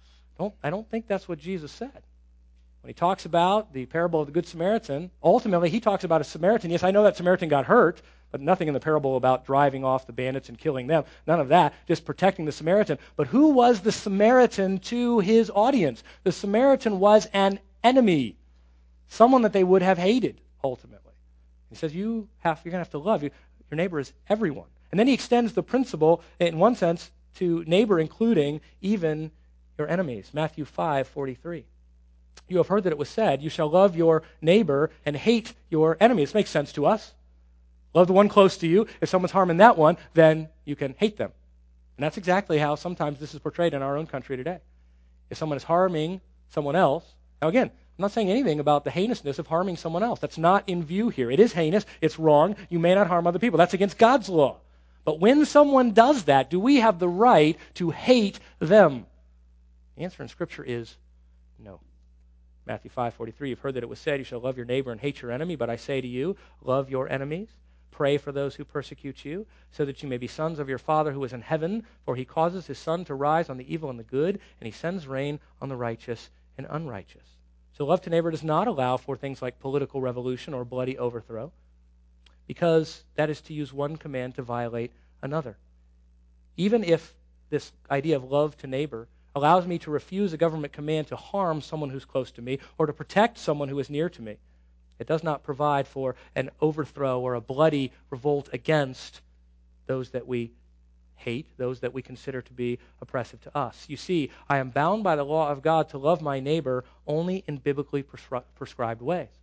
I don't think that's what Jesus said. When he talks about the parable of the Good Samaritan, ultimately he talks about a Samaritan. Yes, I know that Samaritan got hurt, but nothing in the parable about driving off the bandits and killing them. None of that, just protecting the Samaritan. But who was the Samaritan to his audience? The Samaritan was an enemy, someone that they would have hated, ultimately. He says, you're going to have to love. Your neighbor is everyone. And then he extends the principle, in one sense, to neighbor, including even your enemies. Matthew 5:43. You have heard that it was said, you shall love your neighbor and hate your enemy. This makes sense to us. Love the one close to you. If someone's harming that one, then you can hate them. And that's exactly how sometimes this is portrayed in our own country today. If someone is harming someone else, now again, I'm not saying anything about the heinousness of harming someone else. That's not in view here. It is heinous. It's wrong. You may not harm other people. That's against God's law. But when someone does that, do we have the right to hate them? The answer in Scripture is no. Matthew 5:43, you've heard that it was said, you shall love your neighbor and hate your enemy, but I say to you, love your enemies. Pray for those who persecute you, so that you may be sons of your Father who is in heaven, for he causes his sun to rise on the evil and the good, and he sends rain on the righteous and unrighteous. So love to neighbor does not allow for things like political revolution or bloody overthrow, because that is to use one command to violate another. Even if this idea of love to neighbor allows me to refuse a government command to harm someone who's close to me or to protect someone who is near to me, it does not provide for an overthrow or a bloody revolt against those that we hate, those that we consider to be oppressive to us. You see, I am bound by the law of God to love my neighbor only in biblically prescribed ways.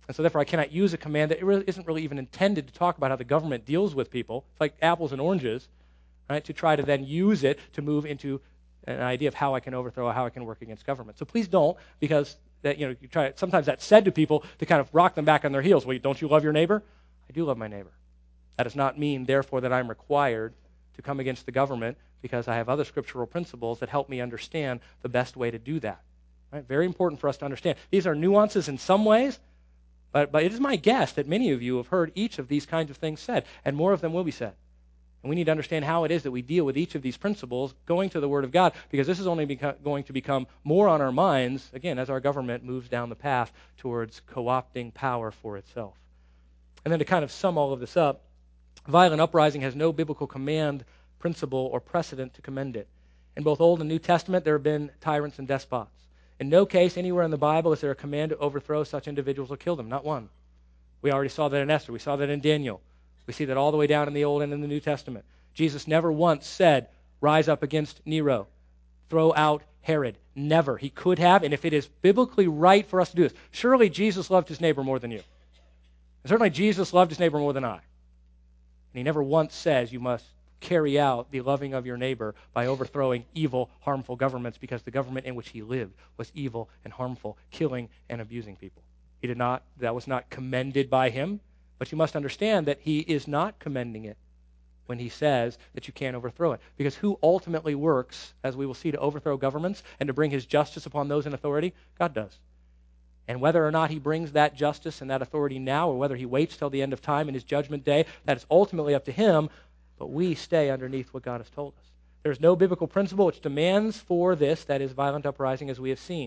And so therefore I cannot use a command that isn't really even intended to talk about how the government deals with people. It's like apples and oranges, right? To try to then use it to move into an idea of how I can overthrow or how I can work against government. So please don't, because that, you try. Sometimes that's said to people to kind of rock them back on their heels. Well, don't you love your neighbor? I do love my neighbor. That does not mean, therefore, that I'm required to come against the government, because I have other scriptural principles that help me understand the best way to do that. Right? Very important for us to understand. These are nuances in some ways, but it is my guess that many of you have heard each of these kinds of things said, and more of them will be said. And we need to understand how it is that we deal with each of these principles going to the Word of God, because this is only going to become more on our minds, again, as our government moves down the path towards co-opting power for itself. And then to kind of sum all of this up, violent uprising has no biblical command, principle, or precedent to commend it. In both Old and New Testament, there have been tyrants and despots. In no case anywhere in the Bible is there a command to overthrow such individuals or kill them, not one. We already saw that in Esther. We saw that in Daniel. We see that all the way down in the Old and in the New Testament. Jesus never once said, rise up against Nero, throw out Herod. Never. He could have, and if it is biblically right for us to do this, surely Jesus loved his neighbor more than you. And certainly Jesus loved his neighbor more than I. And he never once says you must carry out the loving of your neighbor by overthrowing evil, harmful governments, because the government in which he lived was evil and harmful, killing and abusing people. He did not, that was not commended by him, but you must understand that he is not commending it when he says that you can't overthrow it. Because who ultimately works, as we will see, to overthrow governments and to bring his justice upon those in authority? God does. And whether or not he brings that justice and that authority now, or whether he waits till the end of time in his judgment day, that is ultimately up to him, but we stay underneath what God has told us. There's no biblical principle which demands for this, that is, violent uprising, as we have seen.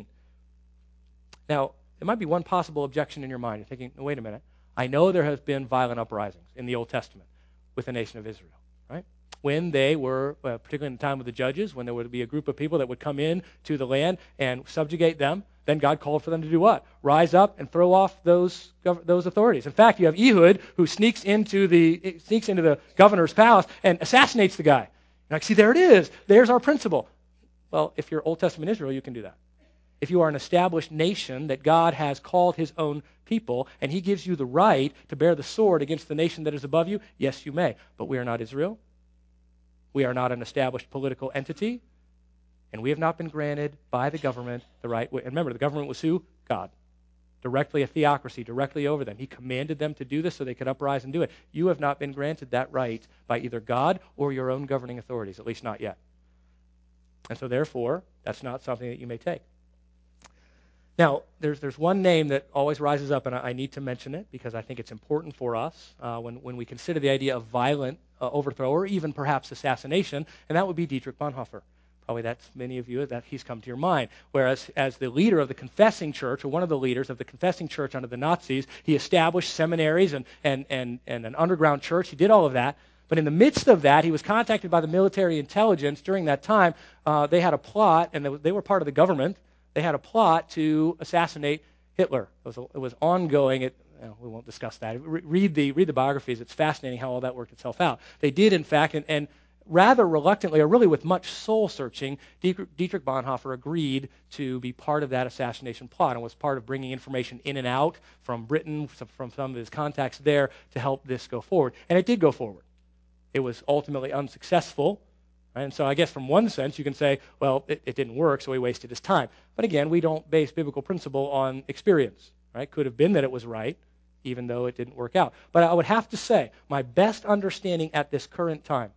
Now, there might be one possible objection in your mind. You're thinking, wait a minute. I know there have been violent uprisings in the Old Testament with the nation of Israel, right? When they were, particularly in the time of the judges, when there would be a group of people that would come in to the land and subjugate them, then God called for them to do what? Rise up and throw off those authorities. In fact, you have Ehud, who sneaks into the governor's palace and assassinates the guy. You're like, see, there it is. There's our principle. Well, if you're Old Testament Israel, you can do that. If you are an established nation that God has called his own people, and he gives you the right to bear the sword against the nation that is above you, yes, you may. But we are not Israel. We are not an established political entity. And we have not been granted by the government the right. And remember, the government was who? God. Directly a theocracy, directly over them. He commanded them to do this so they could uprise and do it. You have not been granted that right by either God or your own governing authorities, at least not yet. And so therefore, that's not something that you may take. Now, there's one name that always rises up, and I need to mention it because I think it's important for us when we consider the idea of violent overthrow or even perhaps assassination, and that would be Dietrich Bonhoeffer. Probably that's many of you that he's come to your mind. Whereas as the leader of the confessing church, or one of the leaders of the confessing church under the Nazis, he established seminaries and an underground church. He did all of that. But in the midst of that, he was contacted by the military intelligence during that time. They had a plot, and they were part of the government. They had a plot to assassinate Hitler. It was ongoing. We won't discuss that. Read the biographies. It's fascinating how all that worked itself out. They did, in fact, and rather reluctantly, or really with much soul-searching, Dietrich Bonhoeffer agreed to be part of that assassination plot and was part of bringing information in and out from Britain, from some of his contacts there, to help this go forward. And it did go forward. It was ultimately unsuccessful. Right? And so I guess from one sense, you can say, well, it didn't work, so he wasted his time. But again, we don't base biblical principle on experience. Right? Could have been that it was right, even though it didn't work out. But I would have to say, my best understanding at this current time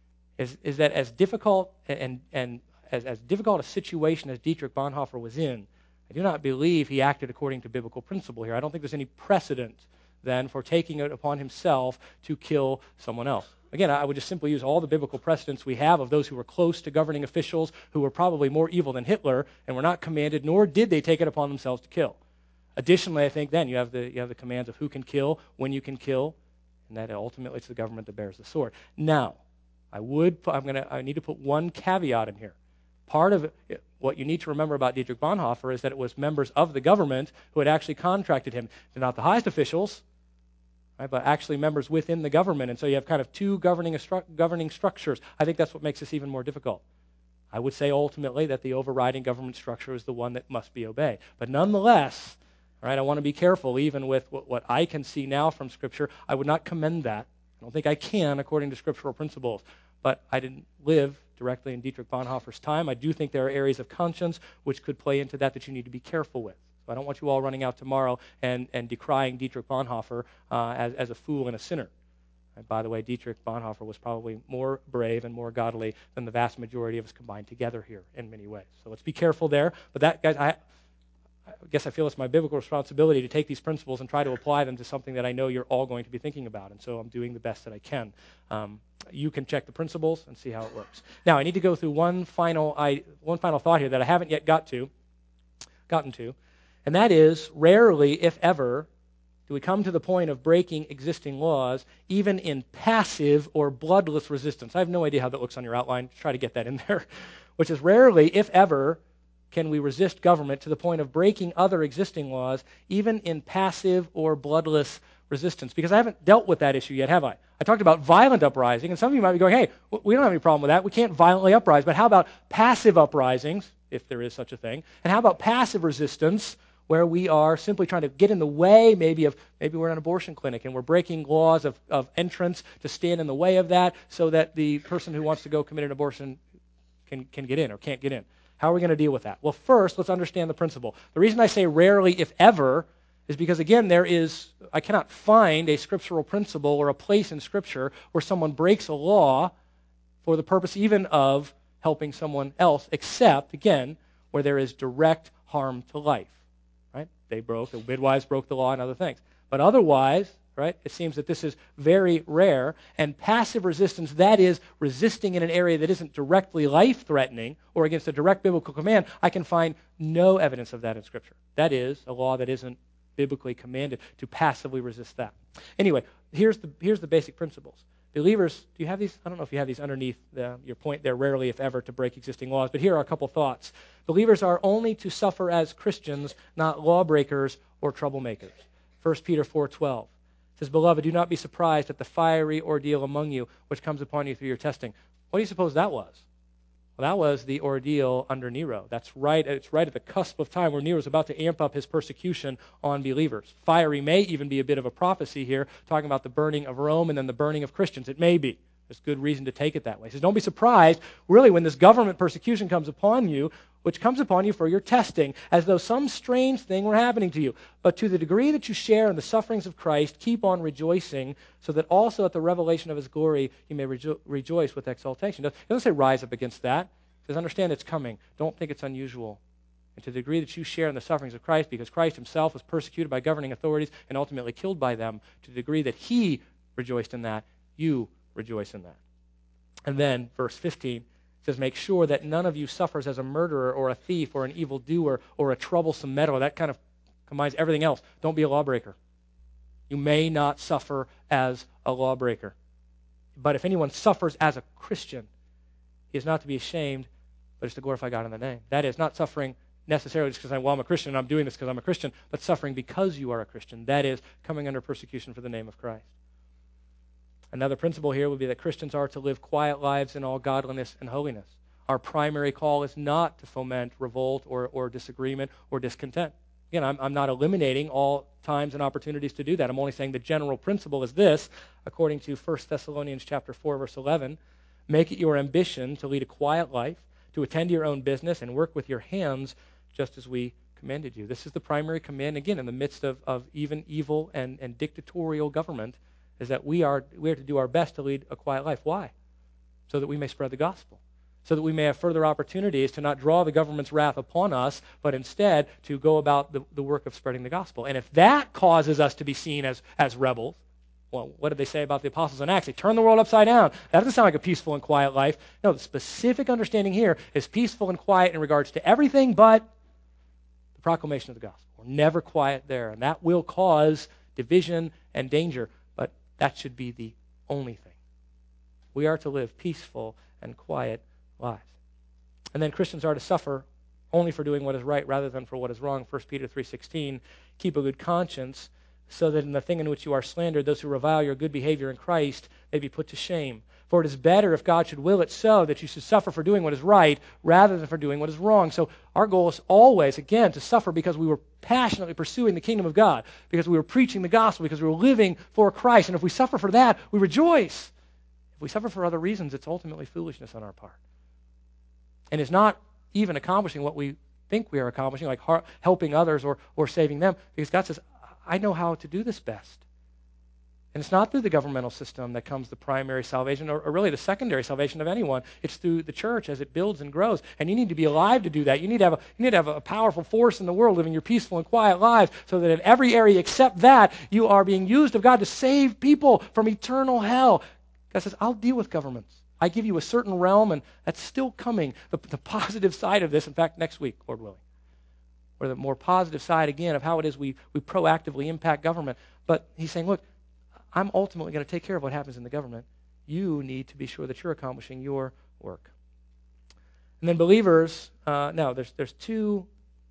is that as difficult and as difficult a situation as Dietrich Bonhoeffer was in, I do not believe he acted according to biblical principle here. I don't think there's any precedent then for taking it upon himself to kill someone else. Again, I would just simply use all the biblical precedents we have of those who were close to governing officials who were probably more evil than Hitler and were not commanded, nor did they take it upon themselves to kill. Additionally, I think then you have the commands of who can kill, when you can kill, and that ultimately it's the government that bears the sword. Now, I need to put one caveat in here. Part of what you need to remember about Dietrich Bonhoeffer is that it was members of the government who had actually contracted him. They're not the highest officials, right, but actually members within the government. And so you have kind of two governing structures. I think that's what makes this even more difficult. I would say ultimately that the overriding government structure is the one that must be obeyed. But nonetheless, All right, I want to be careful, even with what I can see now from Scripture. I would not commend that. I don't think I can, according to scriptural principles. But I didn't live directly in Dietrich Bonhoeffer's time. I do think there are areas of conscience which could play into that you need to be careful with. So I don't want you all running out tomorrow and decrying Dietrich Bonhoeffer as a fool and a sinner. And by the way, Dietrich Bonhoeffer was probably more brave and more godly than the vast majority of us combined together here in many ways. So let's be careful there. But that, guys, I guess I feel it's my biblical responsibility to take these principles and try to apply them to something that I know you're all going to be thinking about. And so I'm doing the best that I can. You can check the principles and see how it works. Now, I need to go through one final thought here that I haven't yet gotten to, and that is, rarely, if ever, do we come to the point of breaking existing laws, even in passive or bloodless resistance. I have no idea how that looks on your outline. Try to get that in there. Which is, rarely, if ever, can we resist government to the point of breaking other existing laws, even in passive or bloodless resistance. Because I haven't dealt with that issue yet, have I? I talked about violent uprising, and some of you might be going, hey, we don't have any problem with that. We can't violently uprise. But how about passive uprisings, if there is such a thing? And how about passive resistance, where we are simply trying to get in the way, maybe we're an abortion clinic and we're breaking laws of entrance to stand in the way of that so that the person who wants to go commit an abortion can get in or can't get in. How are we going to deal with that? Well, first, let's understand the principle. The reason I say rarely, if ever, is because, again, I cannot find a scriptural principle or a place in Scripture where someone breaks a law for the purpose even of helping someone else, except, again, where there is direct harm to life. Right? The midwives broke the law and other things. But otherwise, right, it seems that this is very rare. And passive resistance, that is, resisting in an area that isn't directly life-threatening or against a direct biblical command, I can find no evidence of that in Scripture. That is, a law that isn't biblically commanded to passively resist that. Anyway, here's the basic principles. Believers, do you have these? I don't know if you have these underneath your point there, rarely, if ever, to break existing laws, but here are a couple thoughts. Believers are only to suffer as Christians, not lawbreakers or troublemakers. 1 Peter 4:12 says, Beloved, do not be surprised at the fiery ordeal among you, which comes upon you through your testing. What do you suppose that was? Well, that was the ordeal under Nero. It's right at the cusp of time where Nero is about to amp up his persecution on believers. Fiery may even be a bit of a prophecy here, talking about the burning of Rome and then the burning of Christians. It may be. There's good reason to take it that way. He says, don't be surprised, really, when this government persecution comes upon you, which comes upon you for your testing, as though some strange thing were happening to you. But to the degree that you share in the sufferings of Christ, keep on rejoicing, so that also at the revelation of his glory you may rejoice with exultation. It doesn't say rise up against that. It says understand it's coming. Don't think it's unusual. And to the degree that you share in the sufferings of Christ, because Christ himself was persecuted by governing authorities and ultimately killed by them, to the degree that he rejoiced in that, you rejoice in that. And then, verse 15, says, make sure that none of you suffers as a murderer or a thief or an evildoer or a troublesome meddler. That kind of combines everything else. Don't be a lawbreaker. You may not suffer as a lawbreaker. But if anyone suffers as a Christian, he is not to be ashamed, but it's to glorify God in the name. That is, not suffering necessarily just because I'm a Christian and I'm doing this because I'm a Christian, but suffering because you are a Christian. That is, coming under persecution for the name of Christ. Another principle here would be that Christians are to live quiet lives in all godliness and holiness. Our primary call is not to foment revolt or disagreement or discontent. Again, I'm not eliminating all times and opportunities to do that. I'm only saying the general principle is this, according to 1 Thessalonians chapter 4, verse 11, make it your ambition to lead a quiet life, to attend to your own business and work with your hands just as we commanded you. This is the primary command, again, in the midst of even evil and dictatorial government, is that we are to do our best to lead a quiet life. Why? So that we may spread the gospel. So that we may have further opportunities to not draw the government's wrath upon us, but instead to go about the work of spreading the gospel. And if that causes us to be seen as rebels, well, what did they say about the apostles in Acts? They turned the world upside down. That doesn't sound like a peaceful and quiet life. No, the specific understanding here is peaceful and quiet in regards to everything but the proclamation of the gospel. We're never quiet there, and that will cause division and danger, but that should be the only thing. We are to live peaceful and quiet lives. And then Christians are to suffer only for doing what is right rather than for what is wrong. 1 Peter 3:16, keep a good conscience, so that in the thing in which you are slandered, those who revile your good behavior in Christ may be put to shame. For it is better, if God should will it so, that you should suffer for doing what is right rather than for doing what is wrong. So our goal is always, again, to suffer because we were passionately pursuing the kingdom of God, because we were preaching the gospel, because we were living for Christ. And if we suffer for that, we rejoice. If we suffer for other reasons, it's ultimately foolishness on our part. And it's not even accomplishing what we think we are accomplishing, like helping others or saving them, because God says, I know how to do this best. And it's not through the governmental system that comes the primary salvation or really the secondary salvation of anyone. It's through the church as it builds and grows. And you need to be alive to do that. You need to have a powerful force in the world living your peaceful and quiet lives so that in every area except that, you are being used of God to save people from eternal hell. God says, I'll deal with governments. I give you a certain realm, and that's still coming. The positive side of this, in fact, next week, Lord willing. Or the more positive side, again, of how it is we proactively impact government. But he's saying, look, I'm ultimately going to take care of what happens in the government. You need to be sure that you're accomplishing your work. And then believers, there's two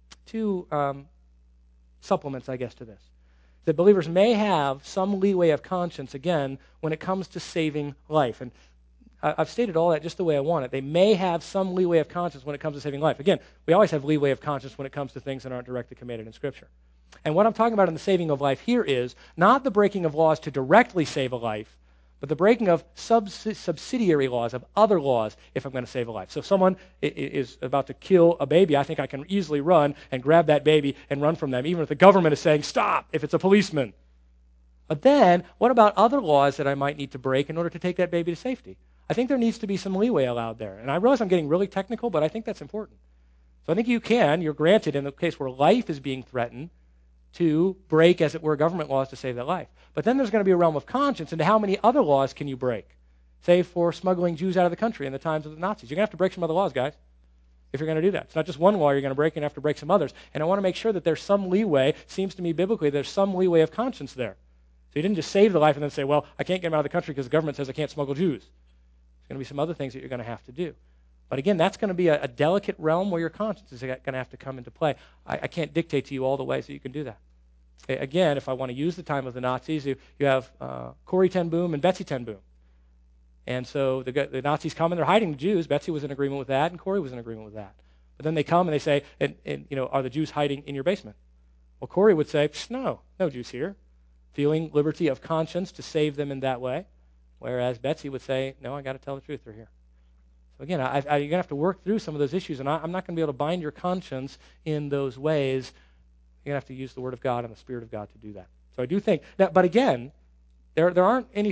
supplements, I guess, to this. That believers may have some leeway of conscience, again, when it comes to saving life. And I've stated all that just the way I want it. They may have some leeway of conscience when it comes to saving life. Again, we always have leeway of conscience when it comes to things that aren't directly commanded in Scripture. And what I'm talking about in the saving of life here is not the breaking of laws to directly save a life, but the breaking of subsidiary laws, of other laws, if I'm going to save a life. So if someone is about to kill a baby, I think I can easily run and grab that baby and run from them, even if the government is saying, stop, if it's a policeman. But then, what about other laws that I might need to break in order to take that baby to safety? I think there needs to be some leeway allowed there. And I realize I'm getting really technical, but I think that's important. So I think you're granted in the case where life is being threatened, to break, as it were, government laws to save that life. But then there's going to be a realm of conscience into how many other laws can you break, say for smuggling Jews out of the country in the times of the Nazis. You're going to have to break some other laws, guys, if you're going to do that. It's not just one law you're going to break, you're going to have to break some others. And I want to make sure that there's some leeway. Seems to me biblically there's some leeway of conscience there. So you didn't just save the life and then say, well, I can't get them out of the country because the government says I can't smuggle Jews. There's going to be some other things that you're going to have to do. But again, that's going to be a delicate realm where your conscience is going to have to come into play. I can't dictate to you all the ways that you can do that. Again, if I want to use the time of the Nazis, you have Corrie ten Boom and Betsy ten Boom. And so the Nazis come and they're hiding the Jews. Betsy was in agreement with that, and Corrie was in agreement with that. But then they come and they say, are the Jews hiding in your basement? Well, Corrie would say, no Jews here. Feeling liberty of conscience to save them in that way. Whereas Betsy would say, no, I got to tell the truth, they're here. So again, you're going to have to work through some of those issues, and I'm not going to be able to bind your conscience in those ways. You're going to have to use the Word of God and the Spirit of God to do that. So I do think that, but again, there aren't any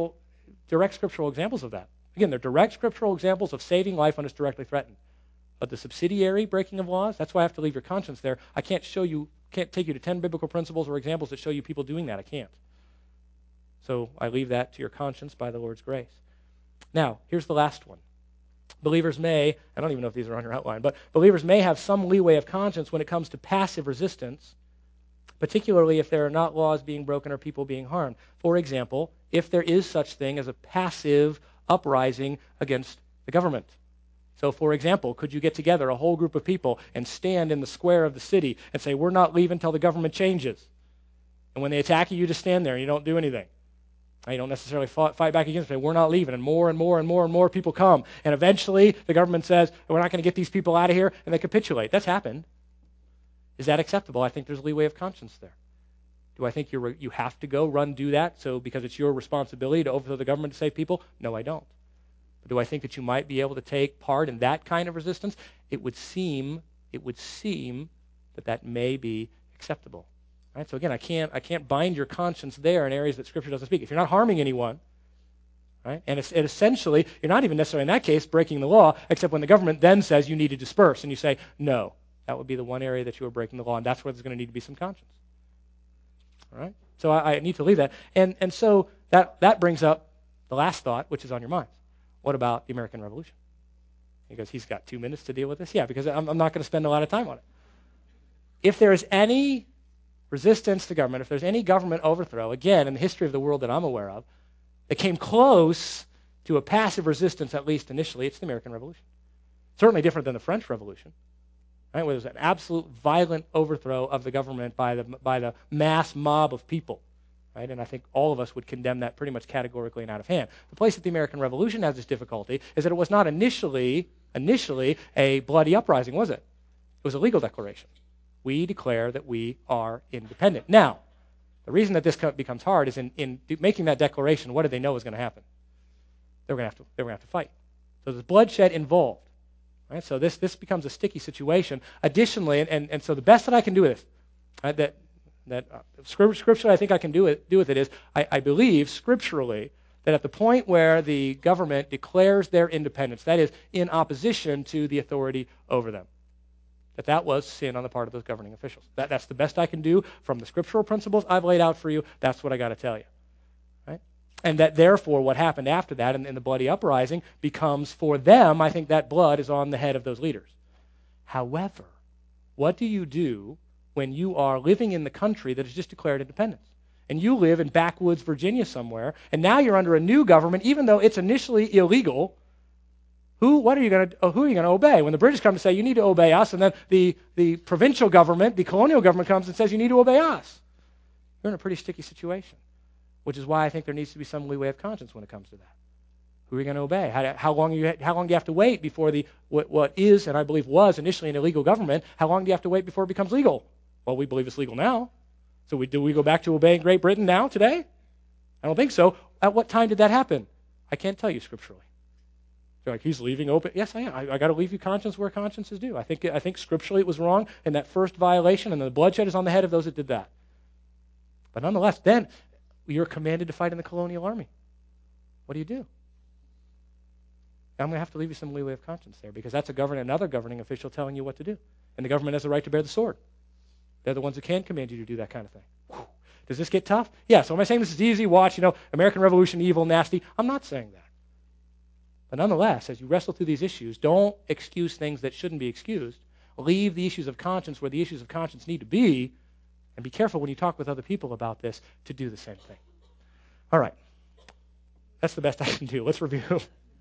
direct scriptural examples of that. Again, they're direct scriptural examples of saving life when it's directly threatened. But the subsidiary breaking of laws, that's why I have to leave your conscience there. I can't take you to 10 biblical principles or examples that show you people doing that. I can't. So I leave that to your conscience by the Lord's grace. Now, here's the last one. Believers may, I don't even know if these are on your outline, but believers may have some leeway of conscience when it comes to passive resistance, particularly if there are not laws being broken or people being harmed. For example, if there is such thing as a passive uprising against the government. So, for example, could you get together a whole group of people and stand in the square of the city and say, we're not leaving until the government changes? And when they attack you, you just stand there and you don't do anything. You don't necessarily fight back against it. We're not leaving. And more and more and more and more people come. And eventually the government says, we're not going to get these people out of here, and they capitulate. That's happened. Is that acceptable? I think there's leeway of conscience there. Do I think you have to go do that because it's your responsibility to overthrow the government to save people? No, I don't. But do I think that you might be able to take part in that kind of resistance? It would seem that may be acceptable. Right? So again, I can't bind your conscience there in areas that Scripture doesn't speak. If you're not harming anyone, right? And essentially, you're not even necessarily in that case breaking the law, except when the government then says you need to disperse, and you say, no, that would be the one area that you are breaking the law, and that's where there's going to need to be some conscience. All right? So I need to leave that. And so that brings up the last thought, which is on your minds. What about the American Revolution? Because he's got 2 minutes to deal with this. Yeah, because I'm not going to spend a lot of time on it. If there is any resistance to government, if there's any government overthrow, again, in the history of the world that I'm aware of, that came close to a passive resistance, at least initially, it's the American Revolution. Certainly different than the French Revolution, right, where there's an absolute violent overthrow of the government by the mass mob of people. right? And I think all of us would condemn that pretty much categorically and out of hand. The place that the American Revolution has this difficulty is that it was not initially a bloody uprising, was it? It was a legal declaration. We declare that we are independent. Now, the reason that this becomes hard is in making that declaration, what did they know was going to happen? They were going to have to fight. So there's bloodshed involved. Right? So this becomes a sticky situation. Additionally, and so the best that I can do with this, scripturally I think I can do with it is I believe scripturally that at the point where the government declares their independence, that is in opposition to the authority over them, that was sin on the part of those governing officials. That's the best I can do from the scriptural principles I've laid out for you. That's what I got to tell you. Right? And that therefore what happened after that in the bloody uprising becomes for them, I think that blood is on the head of those leaders. However, what do you do when you are living in the country that has just declared independence? And you live in backwoods Virginia somewhere, and now you're under a new government, even though it's initially illegal. Who are you going to obey? When the British come to say, you need to obey us, and then the provincial government, the colonial government comes and says, you need to obey us. You're in a pretty sticky situation, which is why I think there needs to be some leeway of conscience when it comes to that. Who are you going to obey? How long do you have to wait before what is, and I believe was initially an illegal government, how long do you have to wait before it becomes legal? Well, we believe it's legal now. So do we go back to obeying Great Britain now, today? I don't think so. At what time did that happen? I can't tell you scripturally. You're like, he's leaving open. Yes, I am. I got to leave you conscience where conscience is due. I think scripturally it was wrong in that first violation, and the bloodshed is on the head of those that did that. But nonetheless, then you're commanded to fight in the colonial army. What do you do? I'm going to have to leave you some leeway of conscience there, because that's another governing official telling you what to do. And the government has the right to bear the sword. They're the ones who can command you to do that kind of thing. Whew. Does this get tough? Yeah, so am I saying this is easy? Watch, American Revolution, evil, nasty? I'm not saying that. But nonetheless, as you wrestle through these issues, don't excuse things that shouldn't be excused. Leave the issues of conscience where the issues of conscience need to be, and be careful when you talk with other people about this to do the same thing. All right. That's the best I can do. Let's review.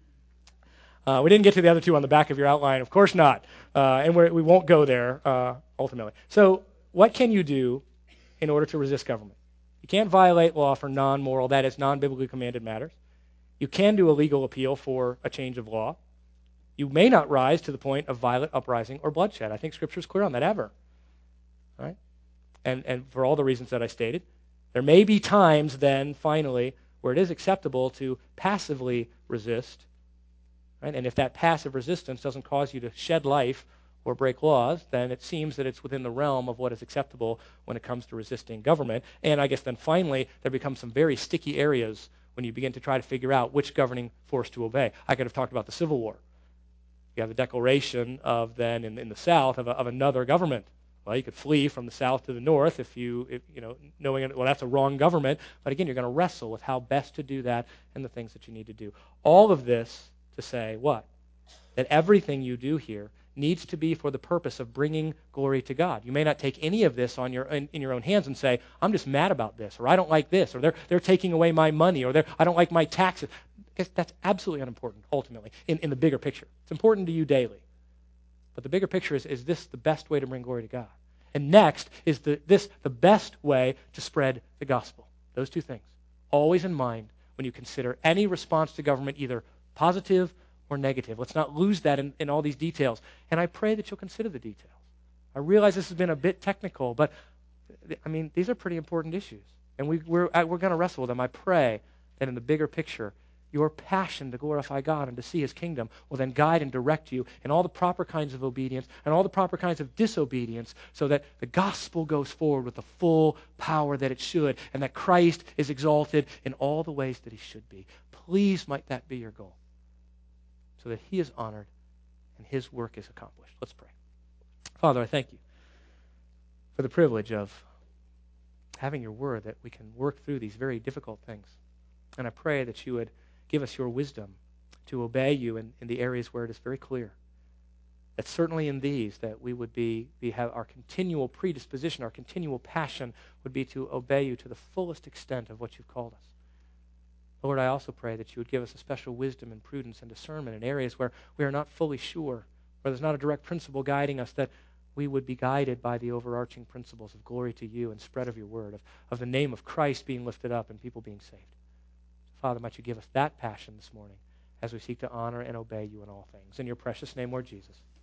We didn't get to the other two on the back of your outline. Of course not. And we won't go there, ultimately. So what can you do in order to resist government? You can't violate law for non-moral, that is, non-biblically commanded matters. You can do a legal appeal for a change of law. You may not rise to the point of violent uprising or bloodshed. I think Scripture is clear on that ever. Right? And for all the reasons that I stated, there may be times then, finally, where it is acceptable to passively resist. Right? And if that passive resistance doesn't cause you to shed life or break laws, then it seems that it's within the realm of what is acceptable when it comes to resisting government. And I guess then finally, there become some very sticky areas when you begin to try to figure out which governing force to obey. I could have talked about the Civil War. You have the declaration of then in the South of another government. Well, you could flee from the South to the North if knowing, well, that's a wrong government. But again, you're going to wrestle with how best to do that and the things that you need to do. All of this to say what? That everything you do here needs to be for the purpose of bringing glory to God. You may not take any of this in your own hands and say, I'm just mad about this, or I don't like this, or they're taking away my money, or I don't like my taxes. That's absolutely unimportant, ultimately, in the bigger picture. It's important to you daily. But the bigger picture is this the best way to bring glory to God? And next, is the best way to spread the gospel? Those two things. Always in mind when you consider any response to government, either positive or negative. Let's not lose that in all these details. And I pray that you'll consider the details. I realize this has been a bit technical, but these are pretty important issues. And we're going to wrestle with them. I pray that in the bigger picture, your passion to glorify God and to see His kingdom will then guide and direct you in all the proper kinds of obedience and all the proper kinds of disobedience, so that the gospel goes forward with the full power that it should, and that Christ is exalted in all the ways that He should be. Please might that be your goal, so that He is honored and His work is accomplished. Let's pray. Father, I thank you for the privilege of having your word, that we can work through these very difficult things. And I pray that you would give us your wisdom to obey you in the areas where it is very clear. That certainly in these, that we would have our continual predisposition, our continual passion would be to obey you to the fullest extent of what you've called us. Lord, I also pray that you would give us a special wisdom and prudence and discernment in areas where we are not fully sure, where there's not a direct principle guiding us, that we would be guided by the overarching principles of glory to you and spread of your word, of the name of Christ being lifted up and people being saved. Father, might you give us that passion this morning as we seek to honor and obey you in all things. In your precious name, Lord Jesus.